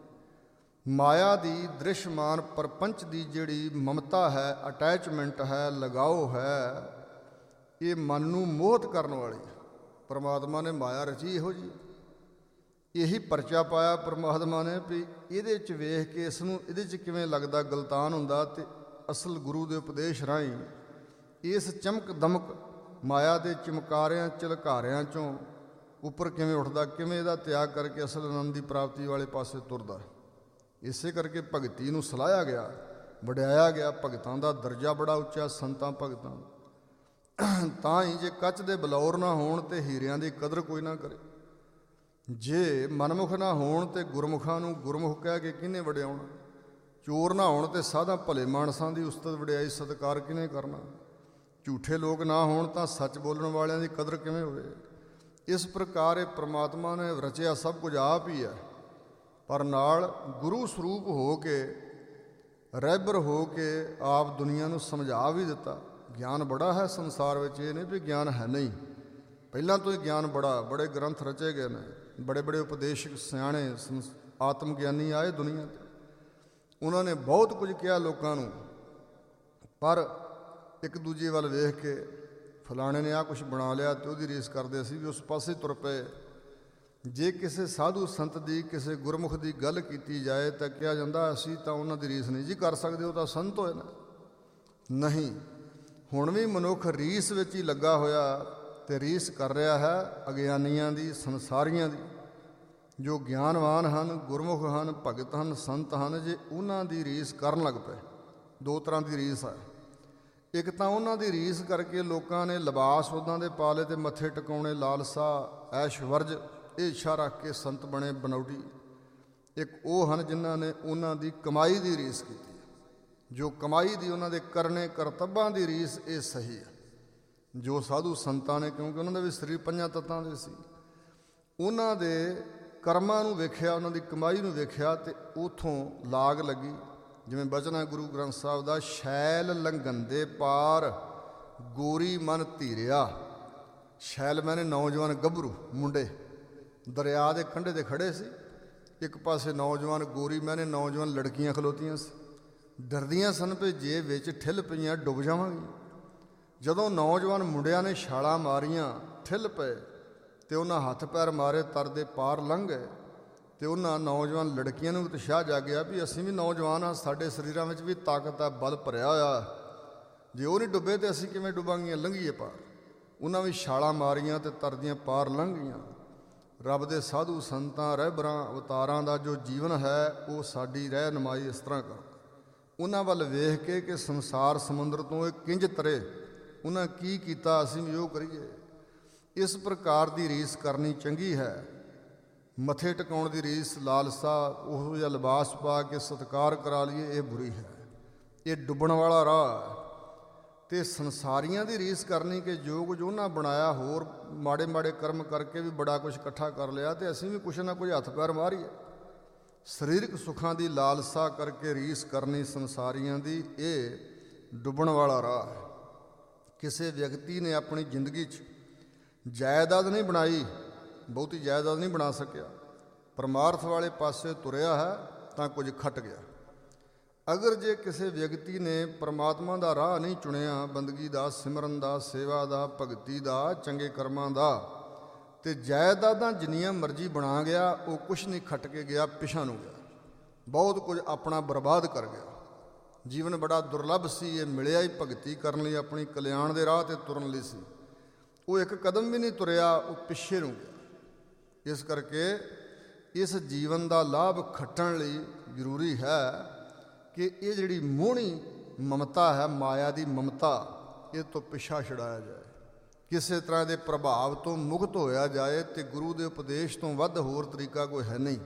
ਮਾਇਆ ਦੀ ਦ੍ਰਿਸ਼ਮਾਨ ਪ੍ਰਪੰਚ ਦੀ ਜਿਹੜੀ ਮਮਤਾ ਹੈ, ਅਟੈਚਮੈਂਟ ਹੈ, ਲਗਾਓ ਹੈ, ਇਹ ਮਨ ਨੂੰ ਮੋਹਿਤ ਕਰਨ ਵਾਲੀ। ਪਰਮਾਤਮਾ ਨੇ ਮਾਇਆ ਰਚੀ ਇਹੋ ਜਿਹੀ, ਇਹੀ ਪਰਚਾ ਪਾਇਆ ਪਰਮਾਤਮਾ ਨੇ ਵੀ ਇਹਦੇ 'ਚ ਵੇਖ ਕੇ ਇਸ ਨੂੰ ਇਹਦੇ 'ਚ ਕਿਵੇਂ ਲੱਗਦਾ ਗਲਤਾਨ ਹੁੰਦਾ, ਅਤੇ ਅਸਲ ਗੁਰੂ ਦੇ ਉਪਦੇਸ਼ ਰਾਹੀਂ ਇਸ ਚਮਕ ਦਮਕ ਮਾਇਆ ਦੇ ਚਮਕਾਰਿਆਂ ਝਲਕਾਰਿਆਂ 'ਚੋਂ ਉੱਪਰ ਕਿਵੇਂ ਉੱਠਦਾ, ਕਿਵੇਂ ਇਹਦਾ ਤਿਆਗ ਕਰਕੇ ਅਸਲ ਆਨੰਦ ਦੀ ਪ੍ਰਾਪਤੀ ਵਾਲੇ ਪਾਸੇ ਤੁਰਦਾ। ਇਸੇ ਕਰਕੇ ਭਗਤੀ ਨੂੰ ਸਲਾਹਿਆ ਗਿਆ, ਵਡਿਆਇਆ ਗਿਆ। ਭਗਤਾਂ ਦਾ ਦਰਜਾ ਬੜਾ ਉੱਚਾ, ਸੰਤਾਂ ਭਗਤਾਂ। ਤਾਂ ਹੀ ਜੇ ਕੱਚ ਦੇ ਬਲੌਰ ਨਾ ਹੋਣ ਤੇ ਹੀਰਿਆਂ ਦੀ ਕਦਰ ਕੋਈ ਨਾ ਕਰੇ, ਜੇ ਮਨਮੁਖ ਨਾ ਹੋਣ ਤੇ ਗੁਰਮੁਖਾਂ ਨੂੰ ਗੁਰਮੁਖ ਕਹਿ ਕੇ ਕਿਹਨੇ ਵਡਿਆਉਣਾ, ਚੋਰ ਨਾ ਹੋਣ ਤੇ ਸਾਧਾਂ ਭਲੇ ਮਾਨਸਾਂ ਦੀ ਉਸਤਤ ਵਡਿਆਈ ਸਤਿਕਾਰ ਕਿਹਨੇ ਕਰਨਾ, ਝੂਠੇ ਲੋਕ ਨਾ ਹੋਣ ਤਾਂ ਸੱਚ ਬੋਲਣ ਵਾਲਿਆਂ ਦੀ ਕਦਰ ਕਿਵੇਂ ਹੋਵੇ। ਇਸ ਪ੍ਰਕਾਰ ਇਹ ਪ੍ਰਮਾਤਮਾ ਨੇ ਰਚਿਆ ਸਭ ਕੁਝ ਆਪ ਹੀ ਹੈ, ਪਰ ਨਾਲ ਗੁਰੂ ਸਰੂਪ ਹੋ ਕੇ, ਰਹਿਬਰ ਹੋ ਕੇ ਆਪ ਦੁਨੀਆ ਨੂੰ ਸਮਝਾ ਵੀ ਦਿੱਤਾ। ਗਿਆਨ ਬੜਾ ਹੈ ਸੰਸਾਰ ਵਿੱਚ, ਇਹ ਨਹੀਂ ਵੀ ਗਿਆਨ ਹੈ ਨਹੀਂ, ਪਹਿਲਾਂ ਤੋਂ ਹੀ ਗਿਆਨ ਬੜਾ, ਬੜੇ ਗ੍ਰੰਥ ਰਚੇ ਗਏ ਨੇ, ਬੜੇ ਬੜੇ ਉਪਦੇਸ਼ਕ ਸਿਆਣੇ ਆਤਮ ਗਿਆਨੀ ਆਏ ਦੁਨੀਆ 'ਤੇ, ਉਹਨਾਂ ਨੇ ਬਹੁਤ ਕੁਝ ਕਿਹਾ ਲੋਕਾਂ ਨੂੰ। ਪਰ ਇੱਕ ਦੂਜੇ ਵੱਲ ਵੇਖ ਕੇ ਫਲਾਣੇ ਨੇ ਆਹ ਕੁਛ ਬਣਾ ਲਿਆ ਅਤੇ ਉਹਦੀ ਰੀਸ ਕਰਦੇ ਸੀ ਵੀ ਉਸ ਪਾਸੇ ਤੁਰ ਪਏ। ਜੇ ਕਿਸੇ ਸਾਧੂ ਸੰਤ ਦੀ, ਕਿਸੇ ਗੁਰਮੁਖ ਦੀ ਗੱਲ ਕੀਤੀ ਜਾਏ ਤਾਂ ਕਿਹਾ ਜਾਂਦਾ ਅਸੀਂ ਤਾਂ ਉਹਨਾਂ ਦੀ ਰੀਸ ਨਹੀਂ ਜੀ ਕਰ ਸਕਦੇ, ਉਹ ਤਾਂ ਸੰਤ ਹੋਏ ਨਾ। ਨਹੀਂ, ਹੁਣ ਵੀ ਮਨੁੱਖ ਰੀਸ ਵਿੱਚ ਹੀ ਲੱਗਾ ਹੋਇਆ ਅਤੇ ਰੀਸ ਕਰ ਰਿਹਾ ਹੈ ਅਗਿਆਨੀਆਂ ਦੀ, ਸੰਸਾਰੀਆਂ ਦੀ। ਜੋ ਗਿਆਨਵਾਨ ਹਨ, ਗੁਰਮੁਖ ਹਨ, ਭਗਤ ਹਨ, ਸੰਤ ਹਨ, ਜੇ ਉਹਨਾਂ ਦੀ ਰੀਸ ਕਰਨ ਲੱਗ ਪਏ। ਦੋ ਤਰ੍ਹਾਂ ਦੀ ਰੀਸ ਹੈ। ਇੱਕ ਤਾਂ ਉਹਨਾਂ ਦੀ ਰੀਸ ਕਰਕੇ ਲੋਕਾਂ ਨੇ ਲਿਬਾਸ ਉੱਦਾਂ ਦੇ ਪਾ ਲਏ ਅਤੇ ਮੱਥੇ ਟਿਕਾਉਣੇ, ਲਾਲਸਾ, ਐਸ਼ ਵਰਜ, ਇਹ ਇੱਛਾ ਰੱਖ ਕੇ ਸੰਤ ਬਣੇ ਬਨੌਟੀ। ਇੱਕ ਉਹ ਹਨ ਜਿਨ੍ਹਾਂ ਨੇ ਉਹਨਾਂ ਦੀ ਕਮਾਈ ਦੀ ਰੀਸ ਕੀਤੀ, ਜੋ ਕਮਾਈ ਦੀ ਉਹਨਾਂ ਦੇ ਕਰਨੇ ਕਰਤੱਬਾਂ ਦੀ ਰੀਸ, ਇਹ ਸਹੀ ਹੈ। ਜੋ ਸਾਧੂ ਸੰਤਾਂ ਨੇ, ਕਿਉਂਕਿ ਉਹਨਾਂ ਦਾ ਵੀ ਸਰੀਰ ਪੰਜਾਂ ਤੱਤਾਂ ਦੇ ਸੀ, ਉਹਨਾਂ ਦੇ ਕਰਮਾਂ ਨੂੰ ਵੇਖਿਆ, ਉਹਨਾਂ ਦੀ ਕਮਾਈ ਨੂੰ ਵੇਖਿਆ ਅਤੇ ਉੱਥੋਂ ਲਾਗ ਲੱਗੀ। ਜਿਵੇਂ ਬਚਨ ਹੈ ਗੁਰੂ ਗ੍ਰੰਥ ਸਾਹਿਬ ਦਾ, ਸ਼ੈਲ ਲੰਘੰਦੇ ਪਾਰ ਗੋਰੀ ਮਨ ਧੀਰਿਆ। ਸ਼ੈਲ ਮੈਨੇ ਨੌਜਵਾਨ ਗੱਭਰੂ ਮੁੰਡੇ ਦਰਿਆ ਦੇ ਕੰਢੇ 'ਤੇ ਖੜ੍ਹੇ ਸੀ। ਇੱਕ ਪਾਸੇ ਨੌਜਵਾਨ ਗੋਰੀ ਮੈਨੇ ਨੌਜਵਾਨ ਲੜਕੀਆਂ ਖਲੋਤੀਆਂ ਸੀ, ਡਰਦੀਆਂ ਸਨ ਵੀ ਜੇ ਵਿੱਚ ਠਿੱਲ ਪਈਆਂ ਡੁੱਬ ਜਾਵਾਂਗੀ। ਜਦੋਂ ਨੌਜਵਾਨ ਮੁੰਡਿਆਂ ਨੇ ਛਾਲਾਂ ਮਾਰੀਆਂ, ਠਿੱਲ ਪਏ ਅਤੇ ਉਹਨਾਂ ਹੱਥ ਪੈਰ ਮਾਰੇ, ਤਰਦੇ ਪਾਰ ਲੰਘ ਗਏ। ਅਤੇ ਉਹਨਾਂ ਨੌਜਵਾਨ ਲੜਕੀਆਂ ਨੂੰ ਉਤਸ਼ਾਹ ਜਾਗਿਆ ਵੀ ਅਸੀਂ ਵੀ ਨੌਜਵਾਨ ਹਾਂ, ਸਾਡੇ ਸਰੀਰਾਂ ਵਿੱਚ ਵੀ ਤਾਕਤ ਹੈ, ਬਲ ਭਰਿਆ ਹੋਇਆ, ਜੇ ਉਹ ਨਹੀਂ ਡੁੱਬੇ ਤਾਂ ਅਸੀਂ ਕਿਵੇਂ ਡੁੱਬਾਂਗੀਆਂ, ਲੰਘੀਏ ਪਾਰ। ਉਹਨਾਂ ਵੀ ਛਾਲਾਂ ਮਾਰੀਆਂ ਅਤੇ ਤਰਦੀਆਂ ਪਾਰ ਲੰਘ ਗਈਆਂ। ਰੱਬ ਦੇ ਸਾਧੂ ਸੰਤਾਂ ਰਹਿਬਰਾਂ ਅਵਤਾਰਾਂ ਦਾ ਜੋ ਜੀਵਨ ਹੈ ਉਹ ਸਾਡੀ ਰਹਿਨੁਮਾਈ ਇਸ ਤਰ੍ਹਾਂ ਕਰ। ਉਹਨਾਂ ਵੱਲ ਵੇਖ ਕੇ ਕਿ ਸੰਸਾਰ ਸਮੁੰਦਰ ਤੋਂ ਇਹ ਕਿੰਝ ਤਰੇ, ਉਹਨਾਂ ਕੀ ਕੀਤਾ, ਅਸੀਂ ਵੀ ਉਹ ਕਰੀਏ। ਇਸ ਪ੍ਰਕਾਰ ਦੀ ਰੀਸ ਕਰਨੀ ਚੰਗੀ ਹੈ। ਮੱਥੇ ਟਿਕਾਉਣ ਦੀ ਰੀਸ, ਲਾਲਸਾ, ਉਹੋ ਜਿਹਾ ਲਿਬਾਸ ਪਾ ਕੇ ਸਤਿਕਾਰ ਕਰਾ ਲਈਏ, ਇਹ ਬੁਰੀ ਹੈ, ਇਹ ਡੁੱਬਣ ਵਾਲਾ ਰਾਹ। ਅਤੇ ਸੰਸਾਰੀਆਂ ਦੀ ਰੀਸ ਕਰਨੀ ਕਿ ਜੋਗ ਜੋ ਉਹਨਾਂ ਬਣਾਇਆ, ਹੋਰ ਮਾੜੇ ਮਾੜੇ ਕਰਮ ਕਰਕੇ ਵੀ ਬੜਾ ਕੁਛ ਇਕੱਠਾ ਕਰ ਲਿਆ ਅਤੇ ਅਸੀਂ ਵੀ ਕੁਛ ਨਾ ਕੁਝ ਹੱਥ ਪੈਰ ਮਾਰੀਏ। ਸਰੀਰਕ ਸੁੱਖਾਂ ਦੀ ਲਾਲਸਾ ਕਰਕੇ ਰੀਸ ਕਰਨੀ ਸੰਸਾਰੀਆਂ ਦੀ, ਇਹ ਡੁੱਬਣ ਵਾਲਾ ਰਾਹ ਹੈ। ਕਿਸੇ ਵਿਅਕਤੀ ਨੇ ਆਪਣੀ ਜ਼ਿੰਦਗੀ 'ਚ ਜਾਇਦਾਦ ਨਹੀਂ ਬਣਾਈ, ਬਹੁਤੀ ਜਾਇਦਾਦ ਨਹੀਂ ਬਣਾ ਸਕਿਆ, ਪਰਮਾਰਥ ਵਾਲੇ ਪਾਸੇ ਤੁਰਿਆ ਹੈ ਤਾਂ ਕੁਝ ਖੱਟ ਗਿਆ। ਅਗਰ ਜੇ ਕਿਸੇ ਵਿਅਕਤੀ ਨੇ ਪਰਮਾਤਮਾ ਦਾ ਰਾਹ ਨਹੀਂ ਚੁਣਿਆ, ਬੰਦਗੀ ਦਾ, ਸਿਮਰਨ ਦਾ, ਸੇਵਾ ਦਾ, ਭਗਤੀ ਦਾ, ਚੰਗੇ ਕਰਮਾਂ ਦਾ, ਅਤੇ ਜਾਇਦਾਦਾਂ ਜਿੰਨੀਆਂ ਮਰਜ਼ੀ ਬਣਾ ਗਿਆ, ਉਹ ਕੁਛ ਨਹੀਂ ਖੱਟ ਕੇ ਗਿਆ, ਪਿਛਾਂ ਨੂੰ ਗਿਆ, ਬਹੁਤ ਕੁਝ ਆਪਣਾ ਬਰਬਾਦ ਕਰ ਗਿਆ। ਜੀਵਨ ਬੜਾ ਦੁਰਲੱਭ ਸੀ, ਇਹ ਮਿਲਿਆ ਹੀ ਭਗਤੀ ਕਰਨ ਲਈ, ਆਪਣੀ ਕਲਿਆਣ ਦੇ ਰਾਹ 'ਤੇ ਤੁਰਨ ਲਈ ਸੀ। ਉਹ ਇੱਕ ਕਦਮ ਵੀ ਨਹੀਂ ਤੁਰਿਆ, ਉਹ ਪਿੱਛੇ ਨੂੰ ਗਿਆ। ਇਸ ਕਰਕੇ ਇਸ ਜੀਵਨ ਦਾ ਲਾਭ ਖੱਟਣ ਲਈ ਜ਼ਰੂਰੀ ਹੈ ਕਿ ਇਹ ਜਿਹੜੀ ਮੋਹਣੀ ਮਮਤਾ ਹੈ, ਮਾਇਆ ਦੀ ਮਮਤਾ, ਇਹ ਤੋਂ ਪਿੱਛਾ ਛੁਡਾਇਆ ਜਾਏ, ਕਿਸੇ ਤਰ੍ਹਾਂ ਦੇ ਪ੍ਰਭਾਵ ਤੋਂ ਮੁਕਤ ਹੋਇਆ ਜਾਏ। ਅਤੇ ਗੁਰੂ ਦੇ ਉਪਦੇਸ਼ ਤੋਂ ਵੱਧ ਹੋਰ ਤਰੀਕਾ ਕੋਈ ਹੈ ਨਹੀਂ।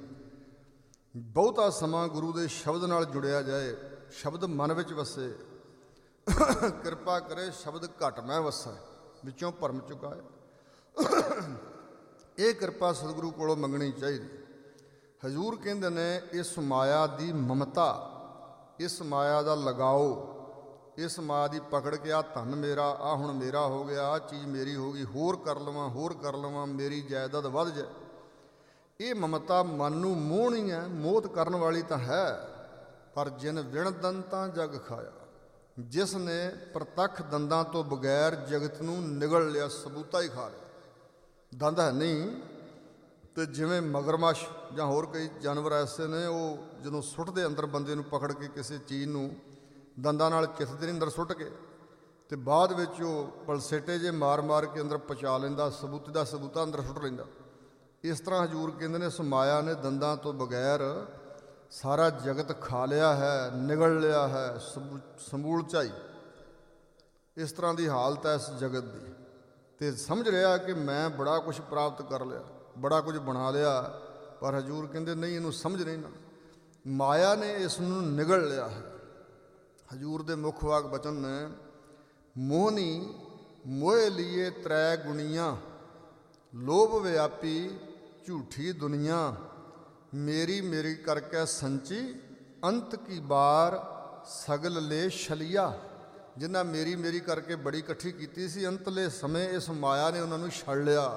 ਬਹੁਤਾ ਸਮਾਂ ਗੁਰੂ ਦੇ ਸ਼ਬਦ ਨਾਲ ਜੁੜਿਆ ਜਾਏ, ਸ਼ਬਦ ਮਨ ਵਿੱਚ ਵਸੇ। ਕਿਰਪਾ ਕਰੇ ਸ਼ਬਦ ਘਟ ਮੈਂ ਵਸੈ, ਵਿੱਚੋਂ ਭਰਮ ਚੁਕਾਏ। ਇਹ ਕਿਰਪਾ ਸਤਿਗੁਰੂ ਕੋਲੋਂ ਮੰਗਣੀ ਚਾਹੀਦੀ। ਹਜ਼ੂਰ ਕਹਿੰਦੇ ਨੇ ਇਸ ਮਾਇਆ ਦੀ ਮਮਤਾ, ਇਸ ਮਾਇਆ ਦਾ ਲਗਾਓ, ਇਸ ਮਾਇਆ ਦੀ ਪਕੜ ਕੇ ਆਹ ਧਨ ਮੇਰਾ, ਆਹ ਹੁਣ ਮੇਰਾ ਹੋ ਗਿਆ, ਆਹ ਚੀਜ਼ ਮੇਰੀ ਹੋ ਗਈ, ਹੋਰ ਕਰ ਲਵਾਂ, ਹੋਰ ਕਰ ਲਵਾਂ, ਮੇਰੀ ਜਾਇਦਾਦ ਵੱਧ ਜਾਏ। ਇਹ ਮਮਤਾ ਮਨ ਨੂੰ ਮੋਹਣੀ ਹੈ, ਮੋਹਤ ਕਰਨ ਵਾਲੀ ਤਾਂ ਹੈ। ਪਰ ਜਿਨ ਵਿਣ ਦੰਤਾਂ ਜਗ ਖਾਇਆ, ਜਿਸ ਨੇ ਪ੍ਰਤੱਖ ਦੰਦਾਂ ਤੋਂ ਬਗੈਰ ਜਗਤ ਨੂੰ ਨਿਗਲ ਲਿਆ, ਸਬੂਤਾ ਹੀ ਖਾ ਲਿਆ, ਦੰਦ ਹੈ ਨਹੀਂ। ਅਤੇ ਜਿਵੇਂ ਮਗਰਮੱਛ ਜਾਂ ਹੋਰ ਕਈ ਜਾਨਵਰ ਐਸੇ ਨੇ, ਉਹ ਜਦੋਂ ਸੁੱਟਦੇ ਅੰਦਰ ਬੰਦੇ ਨੂੰ ਪਕੜ ਕੇ ਕਿਸੇ ਚੀਜ਼ ਨੂੰ, ਦੰਦਾਂ ਨਾਲ ਚਿੱਥਦੇ ਨੇ ਅੰਦਰ ਸੁੱਟ ਕੇ, ਅਤੇ ਬਾਅਦ ਵਿੱਚ ਉਹ ਪਲਸੇਟੇ ਜੇ ਮਾਰ ਮਾਰ ਕੇ ਅੰਦਰ ਪਚਾ ਲੈਂਦਾ, ਸਬੂਤੇ ਦਾ ਸਬੂਤਾ ਅੰਦਰ ਸੁੱਟ ਲੈਂਦਾ। ਇਸ ਤਰ੍ਹਾਂ ਹਜ਼ੂਰ ਕਹਿੰਦੇ ਨੇ ਇਸ ਮਾਇਆ ਨੇ ਦੰਦਾਂ ਤੋਂ ਬਗੈਰ ਸਾਰਾ ਜਗਤ ਖਾ ਲਿਆ ਹੈ, ਨਿਗਲ ਲਿਆ ਹੈ, ਸਮੂਲ ਝਾਈ। ਇਸ ਤਰ੍ਹਾਂ ਦੀ ਹਾਲਤ ਹੈ ਇਸ ਜਗਤ ਦੀ। ਅਤੇ ਸਮਝ ਰਿਹਾ ਕਿ ਮੈਂ ਬੜਾ ਕੁਛ ਪ੍ਰਾਪਤ ਕਰ ਲਿਆ, ਬੜਾ ਕੁਝ ਬਣਾ ਲਿਆ, ਪਰ ਹਜ਼ੂਰ ਕਹਿੰਦੇ ਨਹੀਂ, ਇਹਨੂੰ ਸਮਝ ਨਹੀਂ ਨਾ, ਮਾਇਆ ਨੇ ਇਸ ਨੂੰ ਨਿਗਲ ਲਿਆ ਹੈ। ਹਜ਼ੂਰ ਦੇ ਮੁੱਖ ਵਾਕ ਬਚਨ ਨੇ, ਮੋਹਨੀ ਮੋਹ ਲੀਏ ਤ੍ਰੈ ਗੁਣੀਆਂ, ਲੋਭ ਵਿਆਪੀ ਝੂਠੀ ਦੁਨੀਆ, ਮੇਰੀ ਮੇਰੀ ਕਰਕੇ ਸੰਚੀ, ਅੰਤ ਕੀ ਬਾਰ ਸਗਲ ਲੈ ਛਲਿਆ। ਜਿਨ੍ਹਾਂ ਮੇਰੀ ਮੇਰੀ ਕਰਕੇ ਬੜੀ ਇਕੱਠੀ ਕੀਤੀ ਸੀ, ਅੰਤਲੇ ਸਮੇਂ ਇਸ ਮਾਇਆ ਨੇ ਉਹਨਾਂ ਨੂੰ ਛੱਡ ਲਿਆ।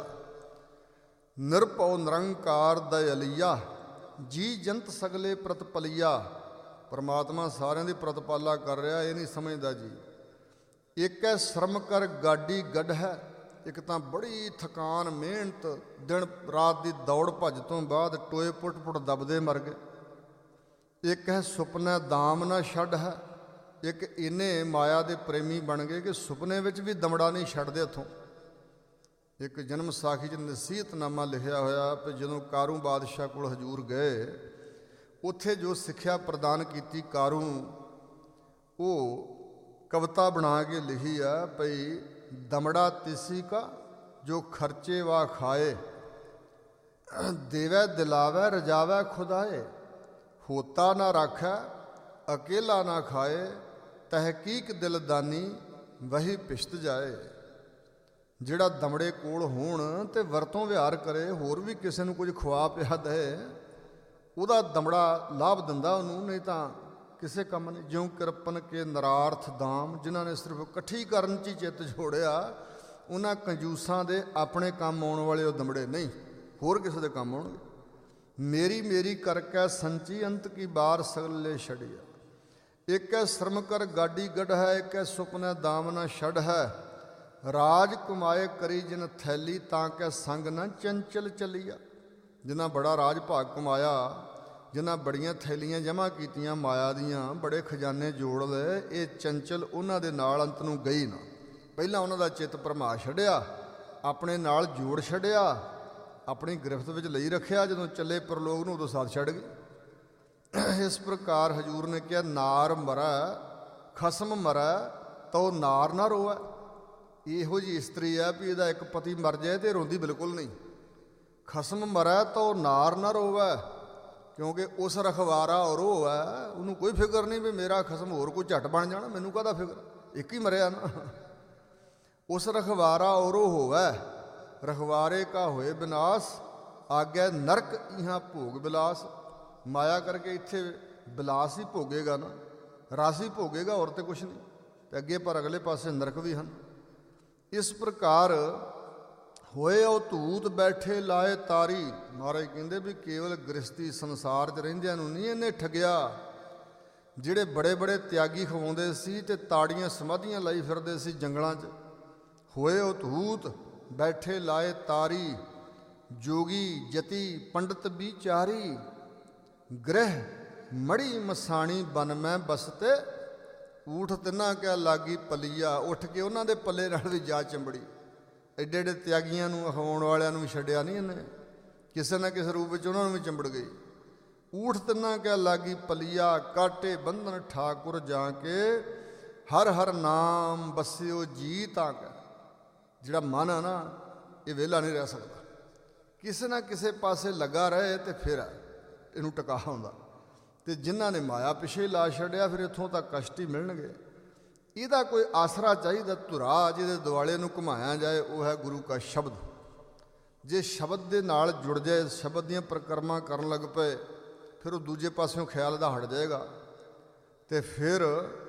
ਨਿਰਭਉ ਨਿਰੰਕਾਰ ਦਇਆਲੀਆ, ਜੀ ਜੰਤ ਸਗਲੇ ਪ੍ਰਤਪਲੀਆ। ਪਰਮਾਤਮਾ ਸਾਰਿਆਂ ਦੀ ਪ੍ਰਤਪਾਲਾ ਕਰ ਰਿਹਾ, ਇਹ ਨਹੀਂ ਸਮਝਦਾ ਜੀ। ਇੱਕ ਹੈ ਸ਼ਰਮ ਕਰ ਗਾਡੀ ਗੱਡ ਹੈ, ਇੱਕ ਤਾਂ ਬੜੀ ਥਕਾਨ, ਮਿਹਨਤ, ਦਿਨ ਰਾਤ ਦੀ ਦੌੜ ਭੱਜ ਤੋਂ ਬਾਅਦ ਟੋਏ ਪੁੱਟ ਪੁੱਟ ਦਬਦੇ ਮਰ ਗਏ। ਇੱਕ ਹੈ ਸੁਪਨਾ ਦਾਮ ਨਾ ਛੱਡ ਹੈ, ਇੱਕ ਇੰਨੇ ਮਾਇਆ ਦੇ ਪ੍ਰੇਮੀ ਬਣ ਗਏ ਕਿ ਸੁਪਨੇ ਵਿੱਚ ਵੀ ਦਮੜਾ ਨਹੀਂ ਛੱਡਦੇ ਹੱਥੋਂ। ਇੱਕ ਜਨਮ ਸਾਖੀ 'ਚ ਨਸੀਹਤਨਾਮਾ ਲਿਖਿਆ ਹੋਇਆ ਕਿ ਜਦੋਂ ਕਾਰੂ ਬਾਦਸ਼ਾਹ ਕੋਲ ਹਜ਼ੂਰ ਗਏ, ਉੱਥੇ ਜੋ ਸਿੱਖਿਆ ਪ੍ਰਦਾਨ ਕੀਤੀ ਕਾਰੂ, ਉਹ ਕਵਿਤਾ ਬਣਾ ਕੇ ਲਿਖੀ ਆ ਭਈ, ਦਮੜਾ ਤਿਸੀ ਕਾ ਜੋ ਖਰਚੇ ਵਾ ਖਾਏ, ਦੇਵੈ ਦਿਲਾਵੈ ਰਜਾਵੈ ਖੁਦਾਏ, ਹੋਤਾ ਨਾ ਰਾਖੈ ਅਕੇਲਾ ਨਾ ਖਾਏ, ਤਹਿਕੀਕ ਦਿਲਦਾਨੀ ਵਹੀ ਪਿਸ਼ਤ ਜਾਏ। ਜਿਹੜਾ ਦਮੜੇ ਕੋਲ ਹੋਣ ਅਤੇ ਵਰਤੋਂ ਵਿਹਾਰ ਕਰੇ, ਹੋਰ ਵੀ ਕਿਸੇ ਨੂੰ ਕੁਝ ਖਵਾ ਪਿਆ ਦੇ, ਉਹਦਾ ਦਮੜਾ ਲਾਭ ਦਿੰਦਾ ਉਹਨੂੰ, ਨਹੀਂ ਤਾਂ ਕਿਸੇ ਕੰਮ ਨਹੀਂ। ਜਿਉਂ ਕਿਰਪਨ ਕੇ ਨਰਾਰਥ ਦਾਮ, ਜਿਨ੍ਹਾਂ ਨੇ ਸਿਰਫ ਇਕੱਠੀ ਕਰਨ 'ਚ ਹੀ ਚਿੱਤ ਜੋੜਿਆ, ਉਹਨਾਂ ਕੰਜੂਸਾਂ ਦੇ ਆਪਣੇ ਕੰਮ ਆਉਣ ਵਾਲੇ ਉਹ ਦਮੜੇ ਨਹੀਂ, ਹੋਰ ਕਿਸੇ ਦੇ ਕੰਮ ਆਉਣਗੇ। ਮੇਰੀ ਮੇਰੀ ਕਰਕੇ ਸੰਚੀ ਅੰਤ ਕੀ ਬਾਰ ਸਗਲੇ ਛੜਿਆ, ਇੱਕ ਹੈ ਸ਼ਰਮ ਕਰ ਗਾਡੀ ਗੜ ਹੈ, ਇੱਕ ਹੈ ਸੁਪਨੇ ਦਾਮ ਨਾ ਛੜ ਹੈ। ਰਾਜ ਕਮਾਏ ਕਰੀ ਜਿਨ ਥੈਲੀ, ਤਾਂ ਕਿ ਸੰਗ ਨਾ ਚੰਚਲ ਚੱਲੀਆ। ਜਿਨ੍ਹਾਂ ਬੜਾ ਰਾਜ ਭਾਗ ਕਮਾਇਆ, ਜਿਨ੍ਹਾਂ ਬੜੀਆਂ ਥੈਲੀਆਂ ਜਮ੍ਹਾਂ ਕੀਤੀਆਂ ਮਾਇਆ ਦੀਆਂ, ਬੜੇ ਖਜ਼ਾਨੇ ਜੋੜ ਲਏ, ਇਹ ਚੰਚਲ ਉਹਨਾਂ ਦੇ ਨਾਲ ਅੰਤ ਨੂੰ ਗਈ ਨਾ। ਪਹਿਲਾਂ ਉਹਨਾਂ ਦਾ ਚਿੱਤ ਭਰਮਾ ਛੱਡਿਆ, ਆਪਣੇ ਨਾਲ ਜੋੜ ਛੱਡਿਆ, ਆਪਣੀ ਗ੍ਰਿਫਤ ਵਿੱਚ ਲਈ ਰੱਖਿਆ, ਜਦੋਂ ਚੱਲੇ ਪਰਲੋਕ ਨੂੰ ਉਦੋਂ ਸਾਥ ਛੱਡ ਗਏ। ਇਸ ਪ੍ਰਕਾਰ ਹਜ਼ੂਰ ਨੇ ਕਿਹਾ, ਨਾਰ ਮਰੈ ਖਸਮ ਮਰੈ ਤੋ ਨਾਰ ਨਾ ਰੋਵੈ। ਇਹੋ ਜਿਹੀ ਇਸਤਰੀ ਹੈ ਵੀ ਇਹਦਾ ਇੱਕ ਪਤੀ ਮਰ ਜਾਏ ਤੇ ਰੋਂਦੀ ਬਿਲਕੁਲ ਨਹੀਂ। ਖਸਮ ਮਰੈ ਤੋ ਨਾਰ ਨਾ ਰੋਵੈ, ਕਿਉਂਕਿ ਉਸ ਰਖਵਾਰਾ ਔਰ ਉਹ ਹੈ, ਉਹਨੂੰ ਕੋਈ ਫਿਕਰ ਨਹੀਂ ਵੀ ਮੇਰਾ ਖਸਮ ਹੋਰ ਕੋਈ ਝੱਟ ਬਣ ਜਾਣਾ, ਮੈਨੂੰ ਕਾਹਦਾ ਫਿਕਰ, ਇੱਕ ਹੀ ਮਰਿਆ ਨਾ। ਉਸ ਰਖਵਾਰਾ ਔਰ ਉਹ ਹੋਵੈ, ਰਖਵਾਰੇ ਕਾ ਹੋਏ ਵਿਨਾਸ਼, ਆਗੇ ਨਰਕ ਇਹਾਂ ਭੋਗ ਬਿਲਾਸ। ਮਾਇਆ ਕਰਕੇ ਇੱਥੇ ਬਿਲਾਸ ਹੀ ਭੋਗੇਗਾ ਨਾ, ਰਸ ਹੀ ਭੋਗੇਗਾ, ਹੋਰ ਤੇ ਕੁਛ ਨਹੀਂ। ਤੇ ਅੱਗੇ ਪਰ ਅਗਲੇ ਪਾਸੇ ਨਰਕ ਵੀ ਹਨ। ਇਸ ਪ੍ਰਕਾਰ ਹੋਏ ਉਹ ਧੂਤ ਬੈਠੇ ਲਾਏ ਤਾਰੀ। ਮਹਾਰਾਜ ਕਹਿੰਦੇ ਵੀ ਕੇਵਲ ਗ੍ਰਸਤੀ ਸੰਸਾਰ 'ਚ ਰਹਿੰਦਿਆਂ ਨੂੰ ਨਹੀਂ ਇਹਨੇ ਠੱਗਿਆ। ਜਿਹੜੇ ਬੜੇ ਬੜੇ ਤਿਆਗੀ ਖਵਾਉਂਦੇ ਸੀ ਤੇ ਤਾੜੀਆਂ ਸਮਾਧੀਆਂ ਲਾਈ ਫਿਰਦੇ ਸੀ ਜੰਗਲਾਂ 'ਚ, ਹੋਏ ਉਹ ਧੂਤ ਬੈਠੇ ਲਾਏ ਤਾਰੀ। ਜੋਗੀ ਜਤੀ ਪੰਡਤ ਵਿਚਾਰੀ, ਗ੍ਰਹਿ ਮੜੀ ਮਸਾਣੀ ਬਨ ਮੈਂ ਬਸਤੇ। ਊਠ ਤਿੰਨਾ ਕਿਆ ਲਾਗੀ ਪਲੀਆ, ਉੱਠ ਕੇ ਉਹਨਾਂ ਦੇ ਪੱਲੇ ਨਾਲ ਵੀ ਜਾ ਚੰਬੜੀ। ਐਡੇ ਐਡੇ ਤਿਆਗੀਆਂ ਨੂੰ, ਅਖਵਾਉਣ ਵਾਲਿਆਂ ਨੂੰ ਵੀ ਛੱਡਿਆ ਨਹੀਂ ਇਹਨੇ, ਕਿਸੇ ਨਾ ਕਿਸੇ ਰੂਪ ਵਿੱਚ ਉਹਨਾਂ ਨੂੰ ਵੀ ਚੰਬੜ ਗਈ। ਊਠ ਤਿੰਨਾ ਕਿਆ ਲਾਗੀ ਪਲੀਆ, ਕਾਟੇ ਬੰਧਨ ਠਾਕੁਰ ਜਾ ਕੇ, ਹਰ ਹਰ ਨਾਮ ਬਸਿਓ ਜੀ ਤਾਂ ਕਹਿ। ਜਿਹੜਾ ਮਨ ਆ ਨਾ, ਇਹ ਵਿਹਲਾ ਨਹੀਂ ਰਹਿ ਸਕਦਾ, ਕਿਸੇ ਨਾ ਕਿਸੇ ਪਾਸੇ ਲੱਗਾ ਰਹੇ ਤੇ ਫਿਰ ਇਹਨੂੰ ਟਿਕਾ ਹੁੰਦਾ। ਤੇ ਜਿਨ੍ਹਾਂ ਨੇ ਮਾਇਆ ਪਿੱਛੇ ਲਾ ਛੱਡਿਆ, ਫਿਰ ਇੱਥੋਂ ਤੱਕ ਕਸ਼ਟ ਹੀ ਮਿਲਣਗੇ। ਇਹਦਾ ਕੋਈ ਆਸਰਾ ਚਾਹੀਦਾ, ਧੁਰਾ ਜਿਹਦੇ ਦੁਆਲੇ ਨੂੰ ਘੁਮਾਇਆ ਜਾਏ, ਉਹ ਹੈ ਗੁਰੂ ਕਾ ਸ਼ਬਦ। ਜੇ ਸ਼ਬਦ ਦੇ ਨਾਲ ਜੁੜ ਜਾਏ, ਸ਼ਬਦ ਦੀਆਂ ਪ੍ਰਕਰਮਾਂ ਕਰਨ ਲੱਗ ਪਏ, ਫਿਰ ਉਹ ਦੂਜੇ ਪਾਸਿਓਂ ਖਿਆਲ ਦਾ ਹਟ ਜਾਏਗਾ, ਤੇ ਫਿਰ